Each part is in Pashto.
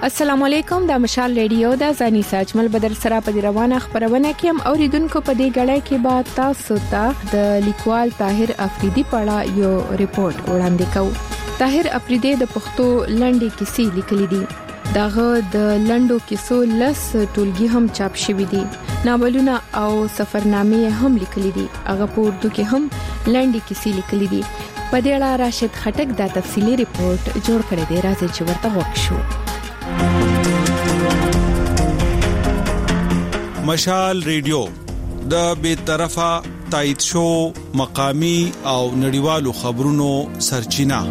السلام علیکم، د مشال ریډیو د زانی ساجمل بدر سره په روانه خبرونه کې هم اوریدونکو په دې غړې کې با تاسو ته د لیکوال طاهر افریدي په اړه یو ریپورت وړاندې کوم. طاهر افریدي د پښتو لنډې کیسې لیکلې دي. دغه د لنډو کیسو لس ټولګي هم چاپ شوي دي. ناولونه او سفرنامې هم لیکلې دي. هغه په اردو کې هم لنډې کیسې لیکلې دي. په دې اړه راشد خټک دا تفصیلی ریپورت جوړ کړی دی. راځي چې ورته وښیو. مشال ریډیو د بې طرفه تایید شو مقامی او نړیوالو خبرونو سرچینه.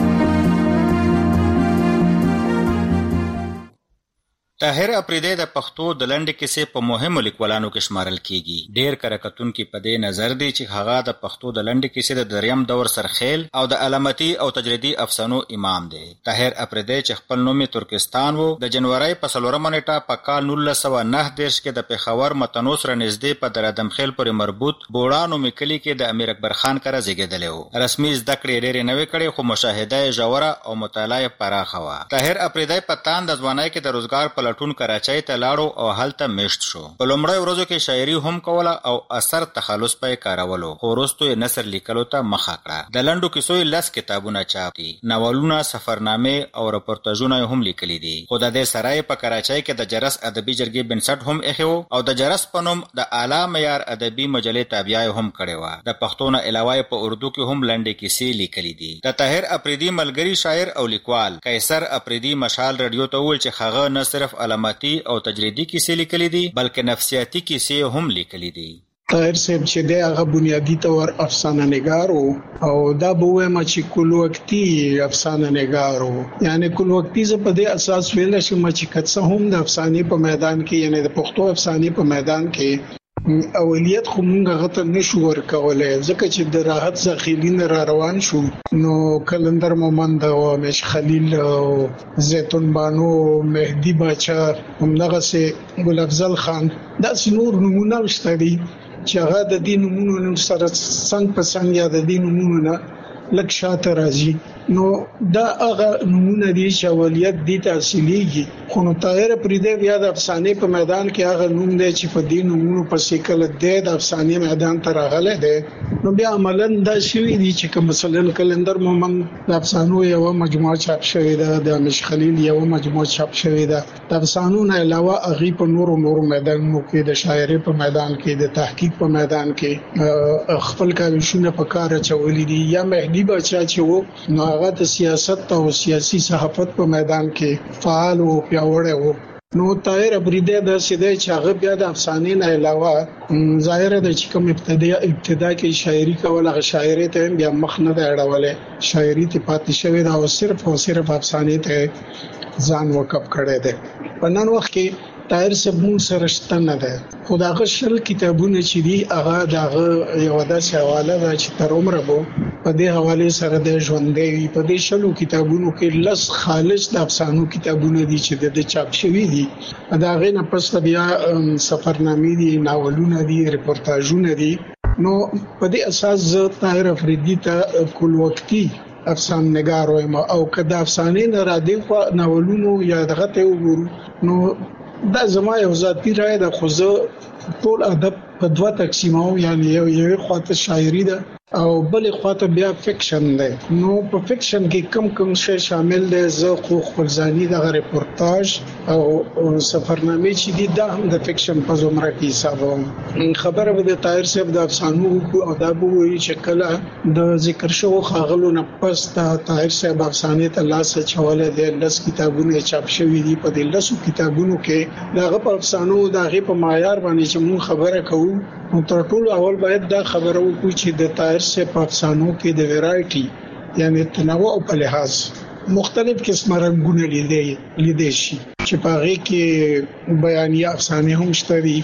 طاهر افریدي د پښتو د لنډې کیسې په مهمو لیکوالانو کې شمارل کیږي. ډېر کرکټونکي په دې نظر دي چې هغه د پښتو د لنډې کیسې د دریم دور سرخیل او د علامتي او تجریدي افسانو امام دی. طاهر افریدي چې خپل نوم یې ترکستان وو، د جنوري په 4 نیټه په کال 1909 کې د پېښور متنو سره نږدې په درادمخیل پورې مربوط بوړانو مکلی کې د امیر اکبر خان کره زیږیدلی وو. رسمي زده کړې ډېرې نه وې کړې، خو مشاهده یې ژوره او مطالعه پراخه وه. طاهر افریدي په تان د ځوانۍ کې د روزګار په لټون کراچۍ ته لاړو او هلته میشت شو. په لومړیو ورځو کې شاعري هم کوله او اثر تخلص پې کارولو، خو وروستو یې نثر لیکلو ته مخه کړه. د لنډو کیسو 10 کتابونه چاپ دي. ناولونه، سفرنامې او رپورتاژونه هم لیکلي دي. خو د دې سره په کراچۍ کې د جرس ادبي جرګې بنسټ هم ایښی او د جرس په نوم د اعلی معیار ادبي مجلې تابعه هم کړې وه. د پښتو نه علاوه په اردو کې هم لنډې کیسې لیکلي دي. د طاهر افریدي ملګری شاعر او لیکوال قیصر افریدي مشال ریډیو ته وویل چې هغه نه صرف علامتي او تجریدي کیسې لیکلي دي، بلکې نفسیاتي کیسې هم لیکلي دي. طاهر صاحب چې دی هغه بنیادی طور افسانه نگار او دا به وایم چې کل وختي افسانه نگار یعنی کل وختي زه په دې اساس ویل شم چې کڅه هم د افسانې په میدان کې یعنی د پښتو افسانې په میدان کې اولیت خو مونږ غته نشو ورکولای، ځکه چې د راحت ذخیرین را روان شو نو کلندر مومند او مش خلیل او زیتون بانو مهدی باچا همدغه سه ګل افضل خان دا نور نمونه مشتري چې هغه د دین نمونه سره څنګه په څنګه یا د دین نمونه لک شاته راځي. نو دا هغه نمونه دي چې اولیت دي تحصیلیږي، خو نو طاهر افریدي بیا د افسانې په میدان کې هغه نوم دی چې په دې نومونو پسې کله د افسانې میدان ته راغلی دی. نو بیا عملاً دا شوي دي چې کوم مثلا کلندر مومند د افسانو یو مجموعه چاپ شوې ده، د مش خلیل یو مجموعه چاپ شوې ده. د افسانو نه علاوه هغه په نورو میدانونو کې د شاعرۍ په میدان کې، د تحقیق په میدان کې خپل کاروشونه په کار اچولي دي. یا مهدی باچا چې وو نو هغه د سیاست او سیاسي صحافت په میدان کې فعال او پیاوړی وو. نو طاهر افریدي د سیده چې هغه بیا د افسانې نه علاوه ظاهر ده چې کوم ابتدا کې شاعري کوله، هغه شاعري ته بیا مخ نه دی اړولې، شاعري ته پاتې شوی دا او صرف افسانې ته ځان وقف کړی دی. په نن وخت کې طاهر صاحب مون سره شته نه ده، خو داغه شل کتابونه چې دي هغه داغه یو داسې حواله ده چې تر عمره بو په دې حواله سره د ژوندې په دې شلو کتابونو کې لس خالص د افسانو کتابونه دي چې د چاپ شوي دي. دا غي نه پس بیا سفرنامې دي، ناولونه دي، رپورتاژونه دي. نو په دې اساس زه طاهر افریدي ته کل وختي افسانه نگار وایم او کدا افسانې نه را دي خو ناولونو یا دغه ته وګورو نو دا زما یو ذاتی رائے ده. خو زه ټول ادب په دوه تقسیمو، یعنی یو خواته شاعري ده او بل خواته بیا فکشن ده. نو په فکشن کې کم شی شامل ده. زه خو خپل ځاني د ریپورتاج او سفرنامې چې دي دا هم د فکشن په زمره کې حسابوم. خبره به د طاهر صاحب د افسانو او دا به وي چې کله د ذکر شو خاغلو نه پس د طاهر صاحب افسانې ته لاس چوله د 10 کتابونه چاپ شوي دي. په دې 10 کتابونو کې دغه په افسانو دغه په معیار باندې چې مون خبره کوو نو تر ټولو اول باید دا خبره وکړو چې د طاهر صاحب په افسانو کې د ویرایټي یعنی تنوع په لحاظ مختلف قسمه رنگونه لیدې شي چې په هغه کې بیانیه افسانې هم شته دي،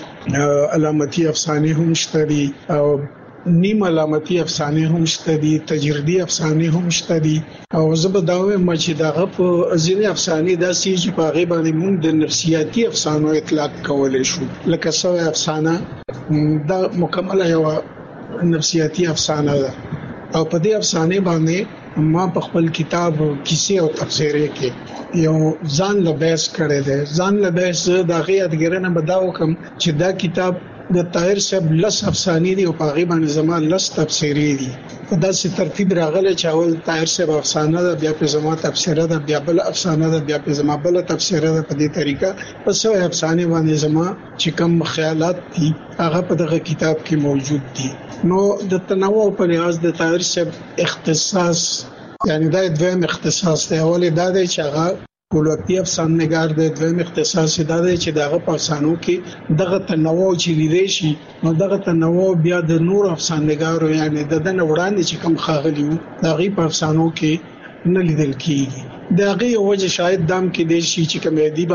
علامتي افسانې هم شته دي او نیم علامتي افسانې هم شته دي، تجریدي افسانې هم شته دي. او زه به دا وایم چې دغه په ځینې افسانې داسې چې په هغه باندې موږ د نفسیاتي افسانو اطلاق کولای شو، لکه سوی افسانه دا مکمله یو نفسیاتي افسانه ده او په دې افسانې باندې ما په خپل کتاب کیسې او تفسیرې کې یو ځان له بیس کړی دی. ځان له بیس د هغې یادګارنه به دا وکړم چې دا کتاب د طاهر صاحب لس افسانې دي او په هغې باندې زما لس تفسیرې دي. په داسې ترتیب راغلی چې اول طاهر صاحب افسانه ده، بیا پې زما تفسیره ده، بیا بل افسانه ده، بیا پې زما بل تفسیره ده. په دې طریقه په سوی افسانې باندې زما چې کوم خیالات دي هغه په دغه کتاب کې موجود دي. نو د تنوع په لحاظ د طاهر صاحب اختصاص یعنی دا دویم اختصاص دی. اول دا دی چې هغه ټول وختي افسانه نګار دی. دویم اختصاص دا دی چې دغه په افسانو کې دغه تنوع چې لیدل شي نو دغه تنوع بیا د نور افسانه نګارو یعنی د دنه وړاندې چې کوم خاغلی وو دغه په افسانو کې نه لیدل کیږي. دغه وجه شاید دام کې د شي چې کوم دی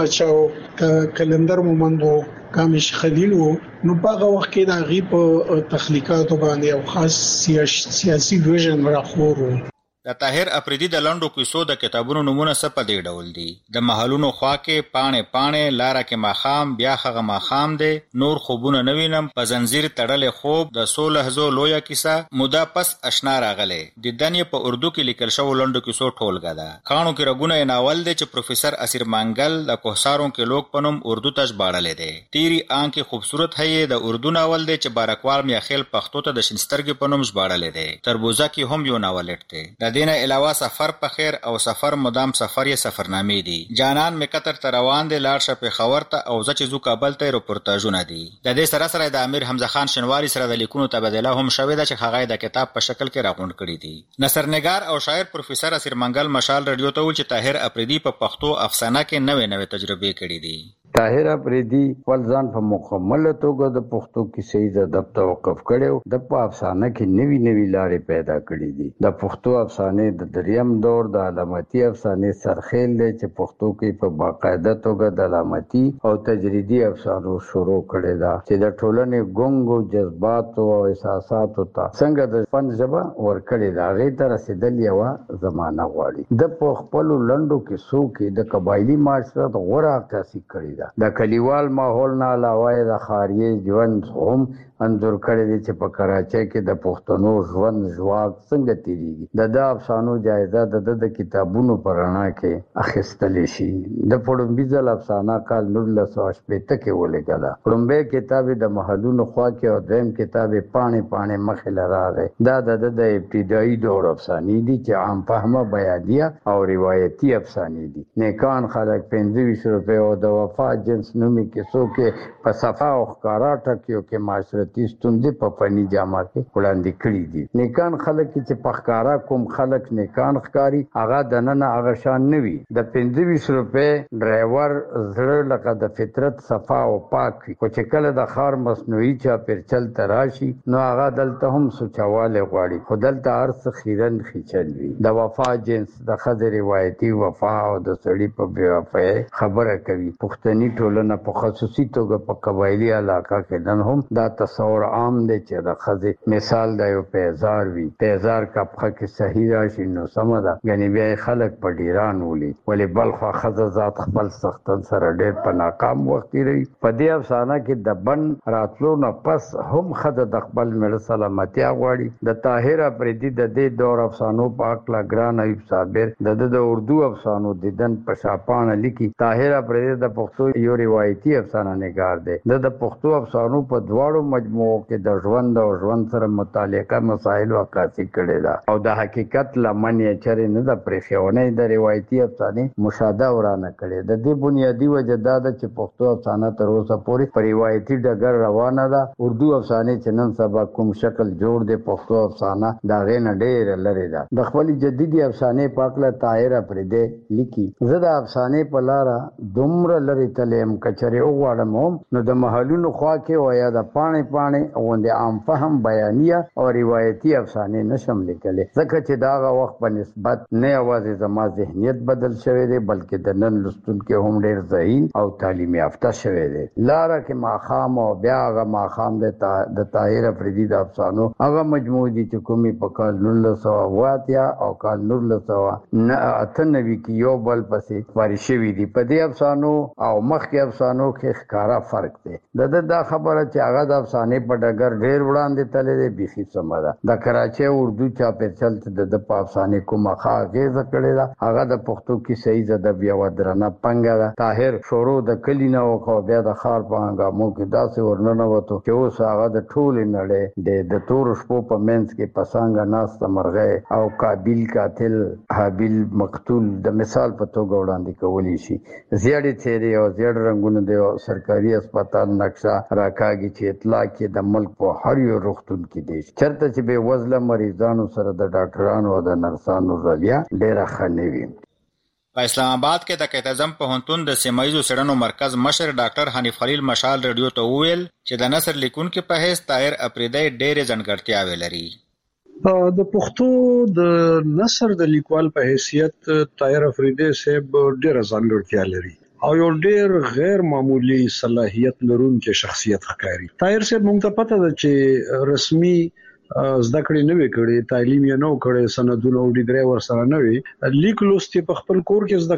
بچاو کلندر مومند وو کامش خلیل وو نو په هغه وخت کې د غي په تخلیقاتو باندې او خاص سیاسي ویژن راخور وو. د طاهر افریدي د لنډو کیسو د کتابونو نمونه څه په دې ډول دي؟ د محلونو خوا کې پاڼې پاڼې، لاره کې ماښام، بیا هغه ماښام دی، نور خوبونه نه وینم، په زنځیر تړلې خوب، د څو لحظو لویه کیسه، موده پس اشنا راغلی. د دنې په اردو کې لیکل شوو لنډو کیسو ټولګه ده. کاڼو کې رګونه یې ناول دی چې پروفیسر اسیر مانګل د کوهساروں کې لوک په نوم اردو ته ژباړلی دی. تیری آنکھ خوبصورت ہے د اردو ناول دی چې بارکوال میاخیل پښتو ته د شینسترګې په نوم ژباړلی دی. تربوزه کې هم یو ناولټ دی. د دینه علاوه سفر په خیر او سفر مدام سفر یې سفرنامې دي. جانان می قطر ته روان دی، لاړ شه پېښور ته او زه چې ځو کابل ته رپورتاژونه دي. د دې سره سره د امیر حمزه خان شینواري سره د لیکونو تبادله هم شوې ده چې هغه د کتاب په شکل کې راغونډ کړي دي. نثرنګار او شاعر پروفیسر اسیر منګل مشال رادیو ته ویل چې طاهر افریدي په پښتو افسانه کې نوې نوې تجربې کړې دي. طاهر افریدي خپل ځان په مکمله توګه د پښتو کیسې د ادب توقف کړو. د په افسانه کې نوې نوې لارې پیدا کړې دي. د پښتو افسانې د دریم دور د علامتي افسانې سرخیل دی چې پښتو کې په باقاعده توګه د علامتي او تجریدي افسانو شروع کړې ده چې د ټولنې ګونګو جذباتو او احساساتو ته څنګه د فن ژبه ورکړې ده هغې ته رسېدل یوه زمانه غواړي. د په خپلو لنډو کیسو کې د قبایلي معاشرت غوره عکاسي کړې ده. د کلیوال ماحول نه علاوه د ښاري ژوند هم انځور کړی دی چې په کراچۍ کې د پښتنو ژوند ژواک څنګه تیریږي. د افسانو جایزه د کتابونو په رڼا کې اخیستلی شي. د پړومبي ځل افسانه کال 1980 کې ولیکله. پړومبی کتاب د محلونو خوا کې او دویم کتاب پاڼې پاڼې مخې له راغی. دا د ابتدایي دور افسانې دي چې عام فهمه بیانیه او روایتي افسانې دي. نیکان خلک 25 روپۍ او د وفا جنس نومي کیسو کې په صفا او ښکارا ټکیو کې معاشرتي ستونزې په فني جامه کې وړاندې کړي دي. نیکان خلک چې په ښکارا کوم خلک نیکان ښکاري هغه دننه هغه شان نه وي. د 25 روپۍ ډرایور زړه لکه د فطرت صفا او پاک وي، خو چې کله د ښار مصنوعي چاپېرچل ته راشي نو هغه دلته هم سوچوالی غواړي، خو دلته هر څه خیرن خیچل وي. د وفا جنس د ښځې روایتي وفا او د سړي په بېوفایۍ خبره کوي. پښتني ټولنه په خصوصي توګه په قبایلي علاقه کې نن هم دا تصور عام دی چې د ښځې مثال د یو پیزار وي. پیزار کپخه کې صحیح راشي نو سمه ده، یعنې بیا یې خلک په ډیران ولي، ولې بلخوا ښځه ذات خپل سختن سره ډېر په ناکام وخت تېروي. په دې افسانه کې د بن راتلو نه پس هم ښځه د خپل مېړه سلامتیا غواړي. د طاهر افریدي د دې دور افسانو په هکله ګران ایوب صابر د اردو افسانو دیدن په شاپانه لیکي. طاهر افریدي د پښتو یو روایتي افسانه نګار دی. د پښتو افسانو په دواړو مجموعو کې د ژوند او ژوند سره متعلقه مسایل عکاسي کړې ده او د حقیقت لمن یې چرې نه ده پرېښې. د روایتي افسانې مشاهده ورانه کړې. د دې بنیادي وجه دا ده چې پښتو افسانه تر اوسه پورې په روایتي ډګر روانه ده. اردو افسانې چې نن سبا کوم شکل جوړ دی پښتو افسانه د هغې نه ډېره لرې ده. د خپلې جدیدي افسانې په هکله طاهر افریدی لیکي: زه د افسانې په لاره دومره لرې تللی یم که چېرې وغواړم هم نو د محلونو خوا کې او یا د پاڼې پاڼې غوندې عام فهم بیانیه او روایتي افسانې نشم لیکلی، ځکه چې د هغه وخت په نسبت نه یوازې زما ذهنیت بدل شوی دی بلکې د نن لوستونکي هم ډېر ذهین او تعلیم یافته شوی دی. لاره کې ماښام او بیا هغه ماښام د طاهر افریدي د افسانو هغه مجموعې دي چې کومې په کال 1980 او کال 1998 کې یو بل پسې خپرې شوي دي. په دې افسانو او مخکې افسانو کې ښکارا فرق دی. دا خبره چې هغه د افسانې په ډګر ډېر وړاندې تللی دی بیخي سمه ده. د کراچۍ اردو چاپېچل چې د په افسانې کومه ښه اغېزه کړې ده هغه د پښتو کیسه ادب یوه درنه پنګه ده. طاهر شروع د کلي نه وکړو بیا د ښار په هنګامو کې داسې ورننوتو چې اوس هغه د ټولې نړۍ د تورو شپو په منځ کې په څانګه ناسته مرغۍ او قابیل قاتل حابیل مقتول د مثال په توګه وړاندې کولی شي. زیړې څېرې او زیړ رنګونه د سرکاري هسپتال نقشه راکاږي چې اطلاع کې د ملک په هر یو روغتون کې دی چېرته چې بې وزله مریضانو سره د ډاکټرانو او د نرسانو رویه ډېره ښه نه وي. په اسلام آباد کې د قائد اعظم پوهنتون د سیمایي څېړنو مرکز مشر ډاکټر حنیف خلیل مشال رادیو ته وویل چې د نثر لیکونکو په حیث طاهر اپریدی ډېرې ځانګړتیاوې لري. د پښتو د نثر د لیکوال په حیثیت طاهر اپریدی صاحب ډېره ځانګړتیا لري او یو ډېر غیر معمولی صلاحیت لرونکی شخصیت ښکاري. طاهر صاحب موږ ته پته ده چې رسمي زده کړې نه وې کړې، تعلیم یې نه و کړی، سندونه او ډیګري ورسره نه وې، لیک لوست یې په خپل کور کې زده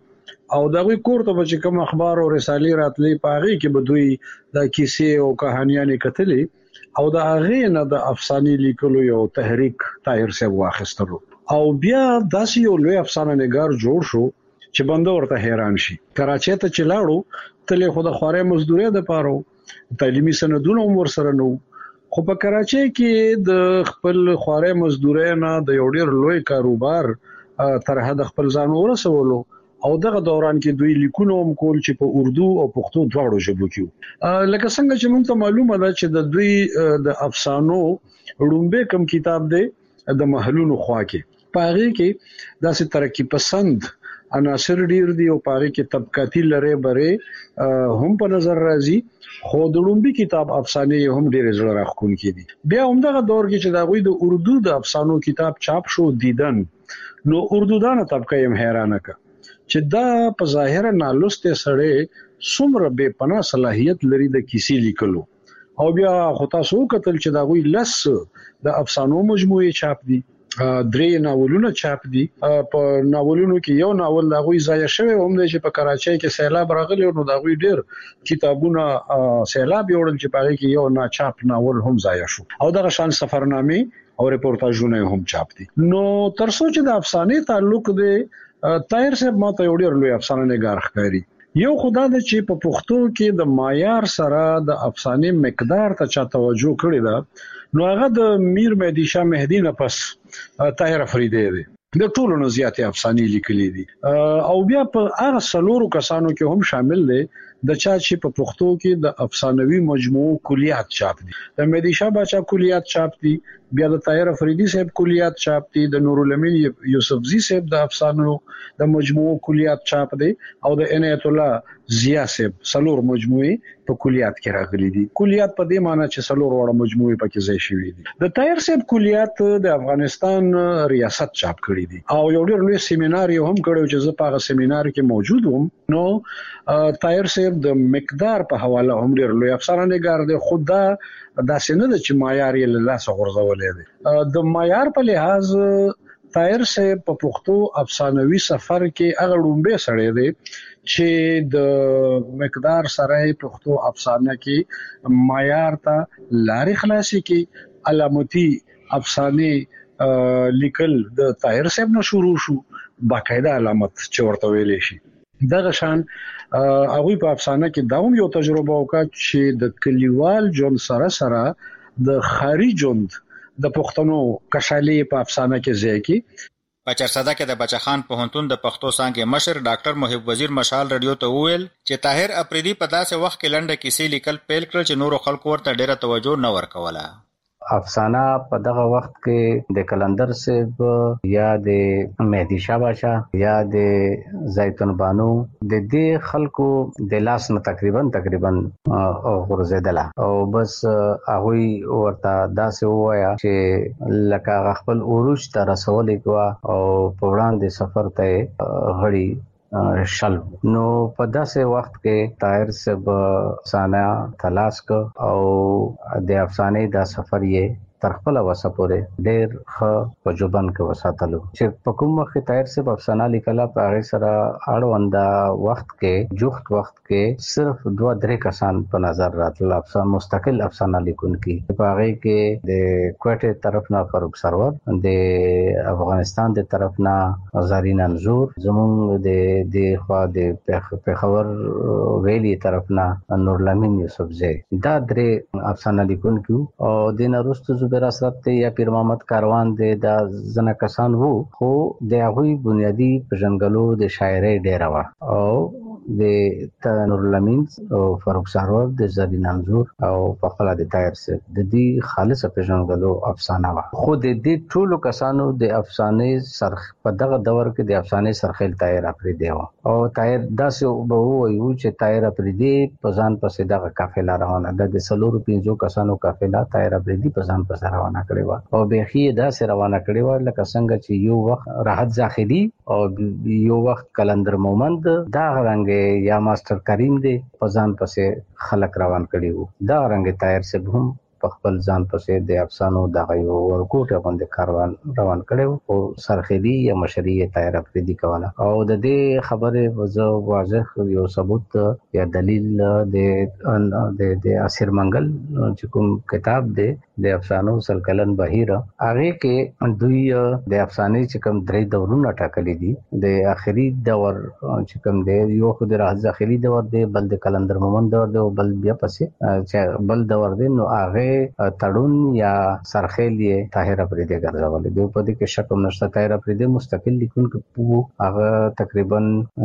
کړی او دغه کور ته چې کوم اخبار او رسالې راتلې په هغه کې به دوی د کیسې او کہانیانې کتلې او د هغه نه د افسانې لیکلو یو تحریک طاهر صاحب واخیستلو او بیا داسې یو لوی افسانه نګار جوړ شو چې بنده ورته حیران شي. کراچۍ ته چې لاړو تلې خو د خوارې مزدوري د پاره تعلیمي سندونه هم ورسره نو، خو په کراچۍ کې د خپل خوارې مزدوري نه د یو ډېر لوی کاروبار تر حد خپل ځان ورسولو او دغه دوران کې دوی لیکونه هم کول چې په اردو او پښتو دواړو ژبو کې لکه څنګه چې موږ ته معلومه ده چې د دوی د افسانو لومبه کم کتاب دی د محلونو خوا کې پاره کې داسې ترقی پسند عناصر ډیر دي او پاره کې طبقاتي لری بره هم په نظر راځي خو د لومبي کتاب افسانې هم ډیر زړه راخونکي دي. بیا هم دغه دور کې چې دا غوي د اردو د افسانو کتاب چاپ شو دیدن نو اردو دانه طبقه هم حیرانه کا چې دا په ظاهر نالوسته سره څومره بے پناه صلاحیت لري د کیسې لیکلو او بیا خو تاسو کتل چې دا غوي لس د افسانو مجموعه چاپ دي، درې ناولونه چاپ دي. په ناولونو کې یو ناول دا غوي ضایع شوی هم دی چې په کراچۍ کې سیلاب راغلی نو دا غوي ډیر کتابونه سیلاب یوړل چې په کې یو نا چاپ ناول هم ضایع شو او دغه شان سفرنامه او ریپورتاژونه هم چاپ دي. نو تر څو چې د افسانې تعلق دی طاهر صاحب ماته یو ډیر لوی افسانه نګار ښکاري. یو خدای د چې په پښتو کې د معیار سره د افسانې مقدار ته چا توجه کړی ده نو هغه د میر مهدی شاه مهدی نه پس طاهر اپریدی دی. د ټولو نه زیاتې افسانې لیکلې دي او بیا په هغه څلورو کسانو کې هم شامل دي د چا چې په پښتو کې د افسانوي مجموعو کلیات چاپ دي. د مهدی شاه باچا کلیات چاپ دي، بیا د طاهر اپریدی صاحب کلیات چاپ دي، د نور الامین یوسفزی صاحب د افسانو د مجموعو کلیات چاپ دي او د عنایت الله ضیا صاحب څلور مجموعه په کلیات کې راغلي دي. کلیات په دې معنی چې څلور وړه مجموعه پکې ځای شوی دي. د طاهر صاحب کلیات د افغانستان ریاست چاپ کړی دي او یو ډېر لوی سیمینار هم کړو چې زه په هغه سیمینار کې موجود وم. نو طاهر صاحب د مقدار په حواله هم ډېر لوی افسانه نګار دی. خدا داسې نه ده چې معیار یې له لاسه غورځولې دی. د معیار په لحاظ طاهر صاحب په پښتو افسانوي سفر کې هغه لومبه سړی دی چې د مقدار سره پښتو افسانه کې معیار ته لارې خلاصي کې علامتي افسانه لیکل د طاهر صاحب نه شروع شو، باقاعده علامت چې ورته ویلې شي. دغه شان هغه په افسانه کې داوم یو تجربه وکړه چې د کلیوال جون سره سره د خاري جوند د پښتنو کشالي په افسانه کې ځای کې. په چرسده کې د بچخان پوهنتون د پښتو څانګې مشر ډاکټر محب وزیر مشال رادیو ته وویل چې طاهر اپریدی په داسې وخت کې لنډه کیسې لیکل پیل کړل چې نورو خلکو ورته ډیره توجه نه ورکوله. افسانه په دغه وخت کې د کلندر صاحب یا د مهدی شاه باشا یا د زیتون بانو د دې خلکو د لاس نه تقریبا غورځیدله او بس هغه ورته داسې وایا چې لکه خپل اوروج ته رسولې کوا او په وړاندې سفر ته غړي شل. نو په داسې وخت کې طاهر صاحب افسانه تلاش کو او د افسانې دا سفر یې تر خپل وسه پورې ډېر ښه په جوبن کې وساتلو چې په کوم وخت طاهر صاحب افسانه لیکله په هغه سره اړونده وخت کې جوخت وخت کې صرف 2-3 کسان په نظر راتل افسانه مستقل افسانه لیکونکي په هغه کې د کوټه طرف نه فاروق سرور د افغانستان د طرف نه زرین انزور زمونږ د خوا د پیښور ویلي طرف نه نورلمین یوسفزی دا درې افسانه لیکونکي او د نورست زبیر اسرت یا پیر محمد کاروان د زنه کسان وو خو د هغوی بنیادی پژنګلو د شاعرۍ ډیره و او د نورلمین او فاروق سرور د زرین انزور او په خپل د طاهر صاحب د دې خالص پژنګلو افسانه و خو د دې ټولو کسانو د افسانه سرخ په دغه دور کې د افسانه سرخیل طاهر افریدی و او طاهر داسې به وایو چې طاهر افریدی په ځان پسې دغه قافله روانه ده د 4-5 کسانو قافله طاهر افریدی په ځان پسې روانه کړې و او بيخي داسې روانه کړې و لکه څنګه چې یو وخت راحت زاخدي او یو وخت کلندر مومند دا رنګ یا ماستر کریم دی په ځان پسې خلک روان کړي وو دا رنګ طاهر صاحب هم په خپل ځان پسې د افسانو دغه یو ورکوټه باندې کاروان روان کړي او سرخدي یا مشري طاهر افریدی کوله او د دې خبره وزو واضح یو ثبوت یا دلیل د اسیر منګل چې کوم کتاب دی د افسانو سلکلن بهیر هغه کې دوی د افسانې چې کوم درې دورونه ټاکلي دي د اخري دور چې کوم دی یو خو د راز اخري دور دی بل د کلندر مومند دور دی او بل بیا پسې چې بل دور دی نو هغه تړون یا سرخیل یې طاهر افریدی ګرځول دی په دې کې شک نشته طاهر افریدی مستقل لیکونکی وو هغه تقریبا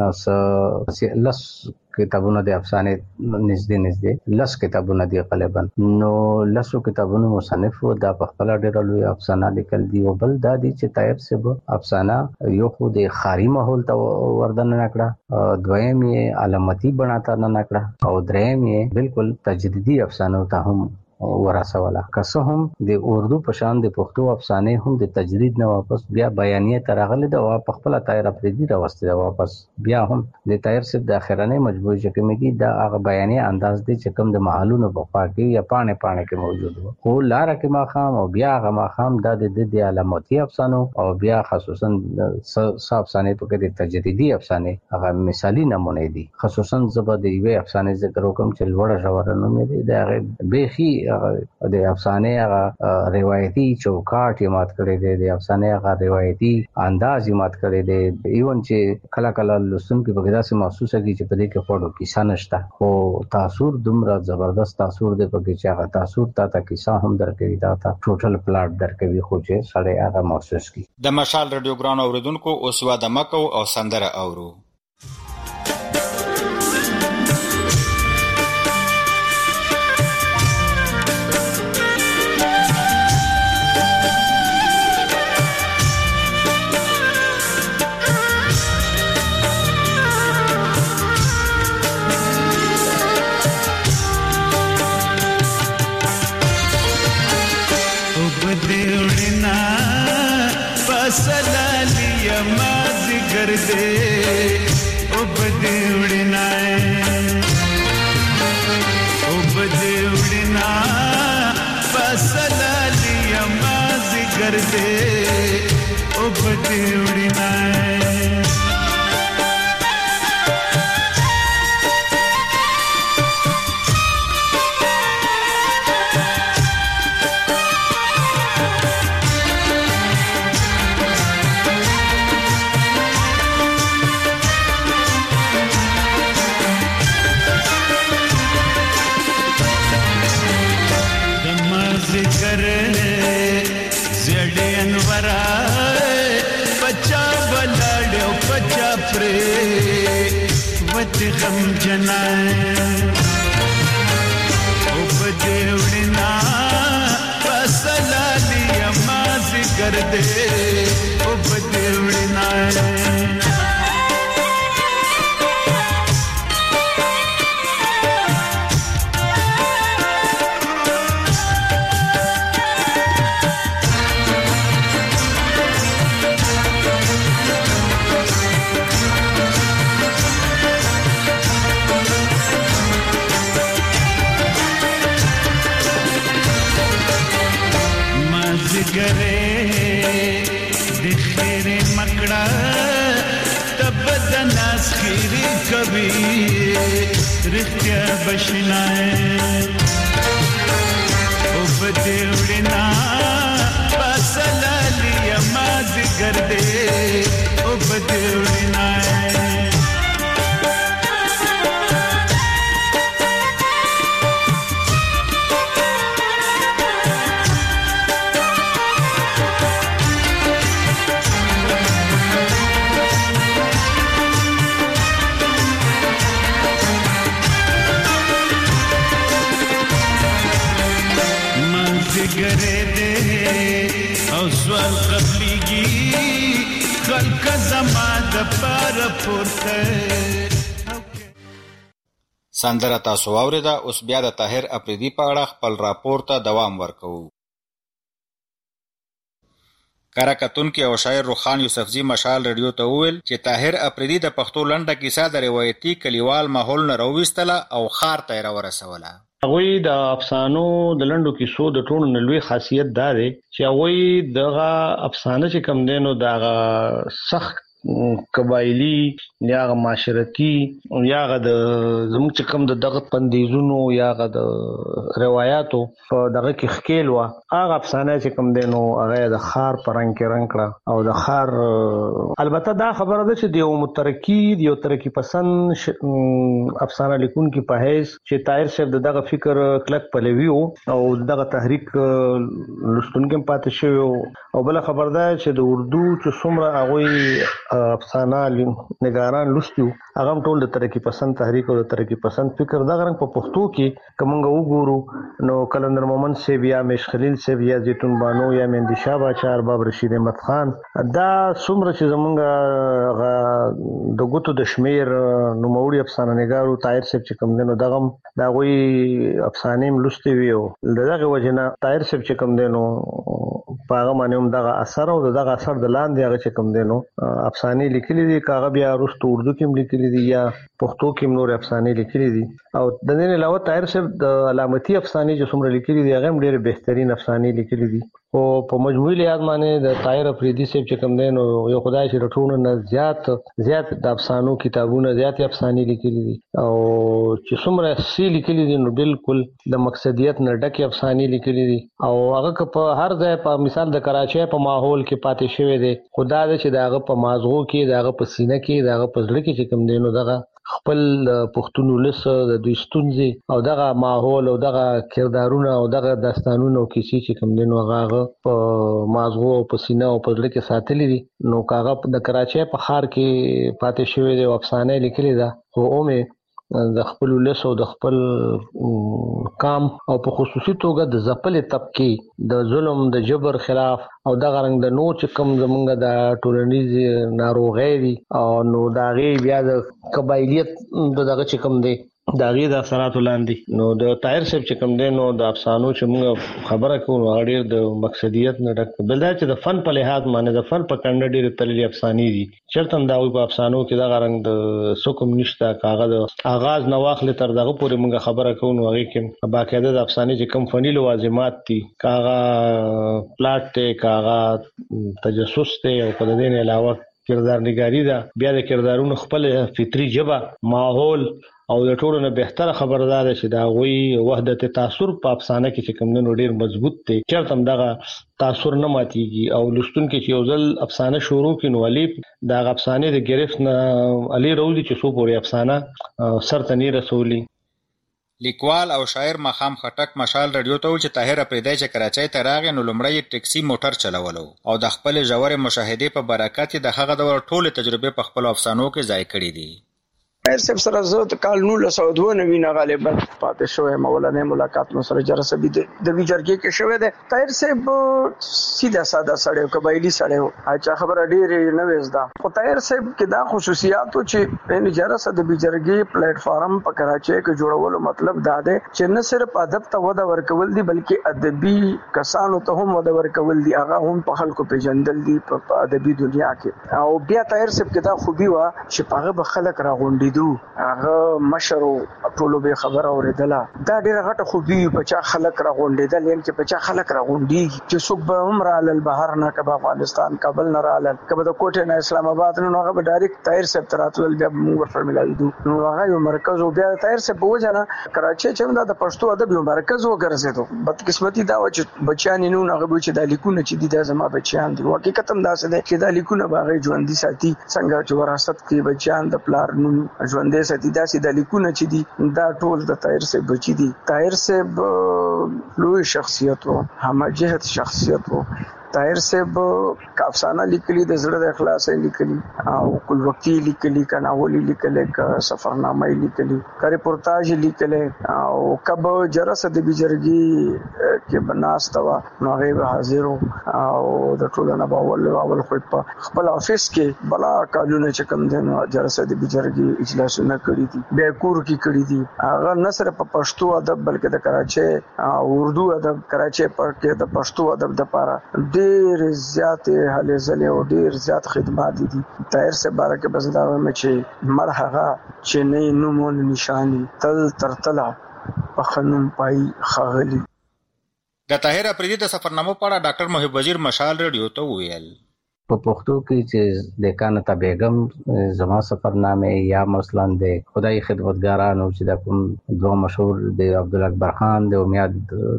10 کتابونه د افسانه نږدې 10 کتابونه دی غالبا نو 10 کتابونو مصنف دا په خپل ډېر لوی افسانه لیکل دی او بل دا دی چې طاهر صاحب افسانه یو خو د خاري ماحول ته وردن نکړه دویم یې علامتي بناتا نه نکړه او دریم یې بالکل تجدیدي افسانو ته هم ورسوله که هم د اردو په شان د پښتو افسانه هم د تجدید نه واپس بیا بیانیه ترغله د په خپل طاهر افریدی راوستي واپس بیا هم د طاهر صاحب د اخرانه مجبور چې کمیږي د هغه بیانیه انداز دی چې کوم د محلونو په خوا کې یا پانه کې موجود وو خو لار کې ماخام او بیا هغه ماخام د علامتي افسانو او بیا خصوصا صاحب افسانه په کې د تجدیدي افسانه هغه مثالی نمونه دي خصوصا زبر د یوه افسانه ذکر وکم چې لوړه ژورنه مې دي د بيخي د افسانه هغه روایتي چوکاټ یې مات کړی دی د افسانه هغه روایتي انداز یې مات کړی دی ایون چې کله کله لسن کې بغدا سي محسوسه کی چې په دې کې فوټو کیسه نشته خو تاثیر دومره زبردست تاثیر دی په کې چې هغه تاثیر تا کیسه هم درکوي دا تا ټوټل پلاټ درکوي خو چې سړی هغه محسوس کی د مشال رادیو ګران اوریدونکو اوس واده مکو او سندره اورو सलालिया माज कर दे ओ बदे उड़ना ओ बदे उड़ना सलालिया माज कर दे ओ बदे उड़ना गम जनाए ओ बदे उड़ना सलालिया माज कर दे ओ बदे उड़ना مازدیګره د خیره مکړه تب د ناس خیره کبي رښتیا بشنای او بده وړنا پاسلالي مازدیګره او بده وړنا ګره دې او سوال قبليږي خلک زما د پر پورته سندره تاسو اوریدا. اوس بیا د طاهر افریدي په اړه خپل راپور ته دوام ورکوو. کارکتونکي او شاعر روخان یوسفزي مشال رادیو ته وویل چې طاهر افریدي د پښتو لنډه کیسه د روایتي کلیوال ماحول نه راوویستله او ښار ته یې راورسوله. هغوی د افسانو د لنډو کیسو د ټولو نه لوی خاصیت دا دی چې هغوی دغه افسانه چې کوم دی نو دغه سخت قبایلی یا معاشرتی یا د زموږ چې کوم دغه پندیزونو یا د روایتو په دغه کې خکیل و هغه افسانه چې کوم دی نو هغه د خار پرنګ کې رنگ کړه او د خار البته دا خبره ده چې د یو مترکی د یو ترکی پسند افسانه لیکونکي په هیڅ چې طاهر صاحب دغه فکر کلک پلوي او دغه تحریک لستونکو پاتې شوی او بل خبر ده چې د اردو چې څومره هغه افسانه نگاران لستیو هغه ټول د ترقی پسند تحریک او د ترقی پسند فکر دغه رنګ په پښتو کې کومنګ وګورو نو کلندر مومن سے بیا مش خلیل سے بیا زیتون بانو یا مهندی شاه باچار باب رشید احمد خان دا څومره چې زمونږ د ګوتو د شمیر نو موړي افسانه نگارو طاهر صاحب چې کوم دینو دغه دا غوي افسانې ملستي ویو دغه وجنه طاهر صاحب چې کوم دینو پاغه باندې هم دغه اثر او دغه اثر د لاندې هغه چې کوم دینو افسانې لیکلي دي کاغه بیا رستو اردو کې لیکلي دي یا پښتو کې نور افسانې لیکلي دي او د دې نه علاوه طاهر صاحب د علامتي افسانې چې څومره لیکلي دي هغه ډېر بهترین افسانې لیکلي دي او په مجموعي لحاظ باندې د طاهر افریدي صاحب چې کوم دین او یو خدای چې رټونه نه زیات د افسانو کتابونه زیات افسانې لیکلي دي او چې څومره سی لیکلي دي نو بالکل د مقصدیت نه ډکه افسانې لیکلي دي او هغه په هر ځای په مثال د کراچۍ په ماحول کې پاتې شوی دی خدای دې چې داغه په مازغو کې داغه په سینه کې داغه په ځړ کې چې کوم دینو دغه خپل پښتون ولس د دوی ستونزې او دغه ماحول او دغه کردارونه او دغه داستانونه او کیسې چې کوم دینو هغه په مازغو او په سینه او په ځړ کې ساتلي دي نو کاغه د کراچۍ په ښار کې پاتې شوی دی او افسانه لیکلي ده خو اومه د خپل ولس او د خپل قام او په خصوصي توګه د ځپلې طبقه د ظلم د جبر خلاف او د غرنګ د نو چې کوم زمونږ د ټولنیز ناروغي دي او نو داغي بیا د قبایلیت دغه چې کوم دی داغي د اثرات لاندې نو د طاهر صاحب چې کوم دی نو د افسانو چې موږ خبره کوو غړي د مقصدیت نه ډک بلدا چې د فن په لحاظ باندې د فن په کنده ډېر تللي افسانې دي چرته دا وي په افسانو کې دا غرنګ د سکم نشته کاغذ آغاز نو واخلې تر دغه پورې موږ خبره کوو نو هغه کې باقاعده د افسانې چې کوم فنی لوازمات دي کاغه پلاټ ته کاغه تجسس ته او په دې نه علاوه کردارنګاری ده بیا د کردارونو خپل فطری جبه ماحول او د ټولو نه بهتره خبردار شي دا غوي وحدت تاثر په افسانه کې چې کوم نن ډیر مضبوط دي چرته دغه تاثر نه ماتيږي او لستون کې چې یو ځل افسانه شروع کین ولی دا افسانه د گرفت نه علي رولي چې سو پورې افسانه سرته نه رسولي لیکوال او شاعر مخام خټک مشال رادیو ته چې طاهر افریدی چې کراچۍ ته راغی نو لومړی ټیکسي موټر چلولو او د خپل ژورې مشاهده په برکت د هغه د ټوله تجربه په خپل افسانو کې ځای کړې دي صاحب سره زه د کال 1992 نه غالبا پاتې شوې مولانه ملاقات مو سره جرسبي د ویجرګي کې شوې ده طاهر صاحب سیده ساده سړیو قبایلی سړیو اچھا خبره ډېر نه وېزدا خو طاهر صاحب کې دا خصوصیات چې ان جرس د ویجرګي پلیټ فارم په کراچۍ کې جوړولو مطلب دا ده چې نه صرف ادب ته وده ورکول دي بلکې ادبي کسانو ته هم وده ورکول دي هغه هم په خلکو پیژندل دي په ادبي دنیا کې او بیا طاهر صاحب کې دا خوبي وا چې هغه به خلک راغونډي ملاویدو هغه مشر ټولو به خبر اوریدله دا ډیره غټه خوبي په چا خلک راغونډېدل یعنی چې په چا خلک راغونډي چې څوک به عمر علل بهر نه کبه افغانستان کابل نه رالل کبه د کوټه نه اسلام آباد نه هغه به ډایرکټ طاهر صاحب تراتل بیا موږ ورته ملاویدو نو هغه یو مرکز او بیا طاهر صاحب وجنه کراچي چې د پښتو ادب یو مرکز وګرځیدو بدقسمتي دا و چې بچیان نو هغه به چې د لیکونه چې دي د زما بچیان دي حقیقت هم دا څه دی چې د لیکونه باغې ژوندۍ ساتي څنګه چې وراثت کې بچیان د پلار نوم ژوندۍ ساتي دا چې د لیکونه چې دي دا ټول د طاهر صاحب بچی دي طاهر صاحب لوی شخصیت و همجهت شخصیت و طاهر صاحب افسانه لیکلي د زړه د اخلاص لیکلي او کل وقتی لیکلي کناولی لیکلي ک سفرنامه لیکلي ک ریپورتاج لیکلي او کب جرس د بجرګي کې بناستوا نو هغه حاضر او د ټولنه باول خو په خپل افیس کې بلا کالونه چې کم دین جرس د بجرګي اجلاسونه کړی دي به کور کې کړی دي هغه نه صرف په پښتو ادب بلکې د کراچي او اردو ادب کراچي پر کې د پښتو ادب د لپاره ډیر زیات هلې ځلې او ډیر زیات خدمات دي طاهر صاحب بارکه بس دا مې چې مرحغه چې نه نومون نشانی تل ترتلا په خنوم پای خاغلی د طاهر افریدي د سفرنامو په اړه ډاکټر محب وزیر مشال رادیو ته ویل په پښتو کې چې د کانتا بیگم زما سفرنامه یا مثلا د خدای خدمتګارانو چې د کوم دوه مشهور د عبد الله اکبر خان د امید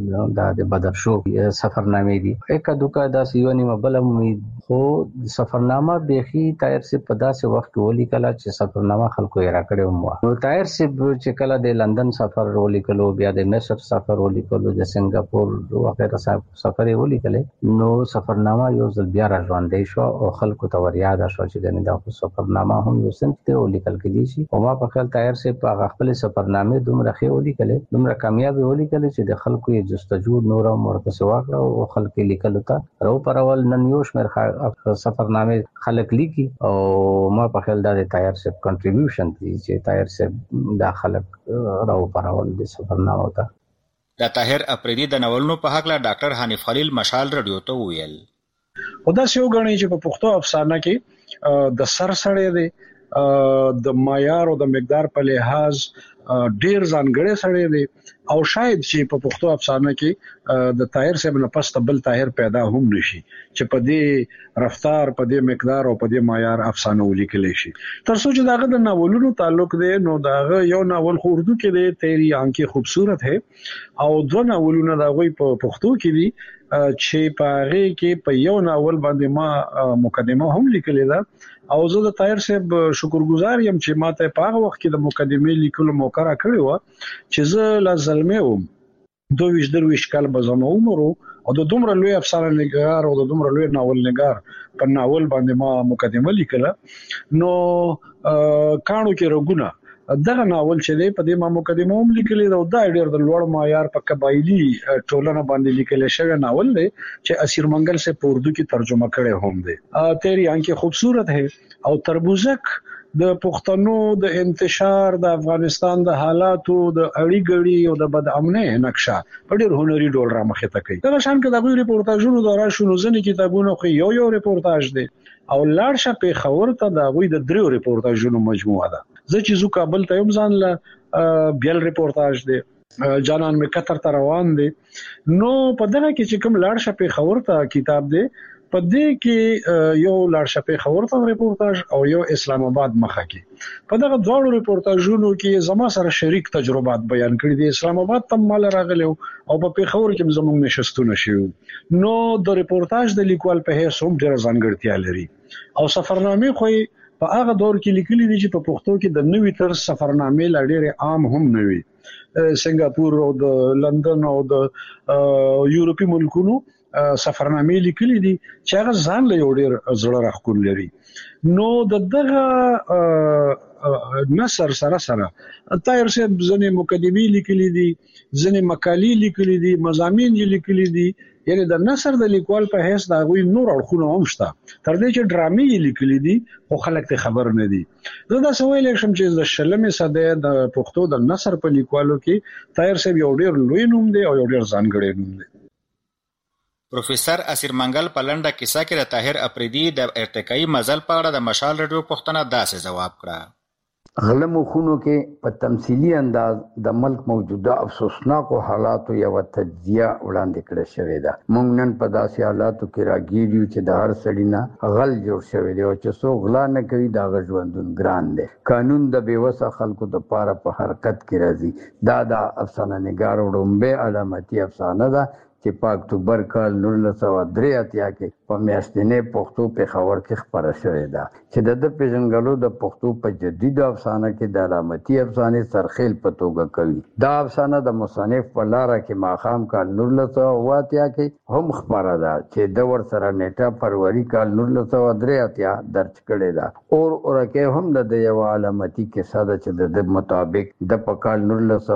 د بدر شو سفرنامه دي یک دوکا د سیونی مبل امید خو سفرنامه بيخي طاهر صاحب په داسې وخت ولي کله چې سفرنامه خلکو یې راکړې مو نو طاهر صاحب چې کله د لندن سفر ولي کلو بیا د مصر سفر ولي کلو د سنگاپور وغیرہ سفر ولي کله نو سفرنامه یو ځل بیا راځوندې شو او خلکو ته ورياد شو چې دا سفرنامه هم یو سنت ته ولیکل کېدی شي او ما په خپل طاهر صاحب په خپل سفرنامه دومره ښه ولیکل دومره کامیاب ولیکل چې د خلکو یې جستجو نور مرکز واکړه او خلک لیکل ته رو پرول نن یو شمیر سفرنامه خلک لیکي او ما په خپل د طاهر صاحب کنټریبیوشن دي چې طاهر صاحب د خلک رو پرول د سفرنامه ته د طاهر افریدي د ناولونو په حق لا ډاکټر حنیف خلیل مشال رادیو ته ویل خدا سیو غنی چې په پښتو افسانه کې د سر سړی دی د معیار او د مقدار په لحاظ ډیر ځانګړی سړی دی او شاید چې په پښتو افسانه کې د طاهر صاحب نه پس بل طاهر پیدا هم نشي چې په دې رفتار په دې مقدار او په دې معیار افسانه ولیکل شي تر څو چې داغه د ناولونو تعلق دی نو داغه یو ناول خو اردو کې دی تیری آنکھیں خوبصورت ہے او دوه ناولونه داغه په پښتو کې دي چې پاره کې په یو ناول باندې ما مقدمه هم لیکلې ده او زه د طاهر صاحب شکرګزار یم چې ماته په هغه وخت کې د مقدمې لیکلو موقع را کړی و چې زه لا زلمه وم 22 کال به زما عمر او د دومره لوی افسانه نګار او د دومره لوی ناول نګار په ناول باندې ما مقدمه لیکله نو کانو کې رګونه دغه ناول چې دی په دې ما مقدمه هم لیکلې او دا ډېر د لوړ معیار په قبایلی ټولنه باندې لیکل شوی ناول دی چې اسیر منګل سے په اردو کې ترجمه کړي هم دی تیری آنکھیں خوبصورت ہے او تربوزک د پښتنو د انتشار د افغانستان د حالاتو د اړی ګړی او د بد امنۍ نقشه په ډېر هنري ډول را مخه ته کوي دا شان کې دغه ریپورتاژونو دورا شنو ځنې کتابونو خو یو ریپورتاج دی او لاړ شه په خبر ته د غوي د دریو ریپورتاژونو مجموعه ده زه چې زو کابل ته یم ځان له بیل ریپورتاج دی جانان می قطر ته روان دي نو په دغه کې چې کوم لاړ شه په خبر ته کتاب دی په دې کې یو لاړ شه په خبر ته ریپورتاج او یو اسلام آباد مخه کې په دغه دوه ریپورتاژونو کې زما سره شریک تجربات بیان کړي دي اسلام آباد تم مال راغلی او په خبر کې زموږ نشستونه شي نو د ریپورتاج د لیکوال په هیڅ هم ډېر ځانګړتیا لري او سفرنامه خو په هغه دور کې لیکلي دي چې په پښتو کې د نوې تر سفرنامې لړ عام هم نوي سنگاپور او د لندن او د یورپی ملکونو سفرنامې لیکلي دي چې هغه ځان له یو ډېر زړه راخکول لري نو دغه نثر سره طاهر صاحب ځنې مقدمې لیکلي دي ځنې مقالې لیکلي دي مضامین لیکلي دي یعنی د نثر د لیکوال په هیڅ دا غوي نور اړخونه هم شته تر دې چې ډرامې لیکلي دي خو خلک ته خبر نه دي زه دا سوال کوم چې د شلمې صدې د پښتو د نثر په لیکوالو کې طاهر صاحب یو ډېر لوی نوم دی او یو ډېر ځانګړی نوم دی پروفیسور اسیر منګل په لنډه کیسه کې د طاهر افریدي د ارتقایي مزل په اړه د مشال رادیو پوښتنه داسې ځواب کړه غلمخونو کې په تمثيلي انداز د ملک موجوده افسوسناک حالاتو یو تجزیه وړاندې کړې شوې ده. موږ نن په داسې حالاتو کې راګیریو چې د هر سړي نه غل جوړ شوی دی او چې څوک غلا نه کوي دا ژوندون ګران دی. قانون د بیوسه خلکو د پاره په حرکت کې راځي. دا د افسانه نګار وړومبه علامتي افسانه ده چې په اکتوبر کال 1983 کې په میاشتنې پښتو په خبر کې خبره شوې ده چې د پیژنګلو د پښتو په جدید افسانه کې د علامتي افسانه سرخیل په توګه کوي. دا افسانه د مصنف په لاره کې ماخام کال 1983 کې هم خبره ده چې د ور سره نیټه فروری کال 1983 درج کړې ده. اور اورکه هم د یو علامتي کې ساده چې د مطابق د په کال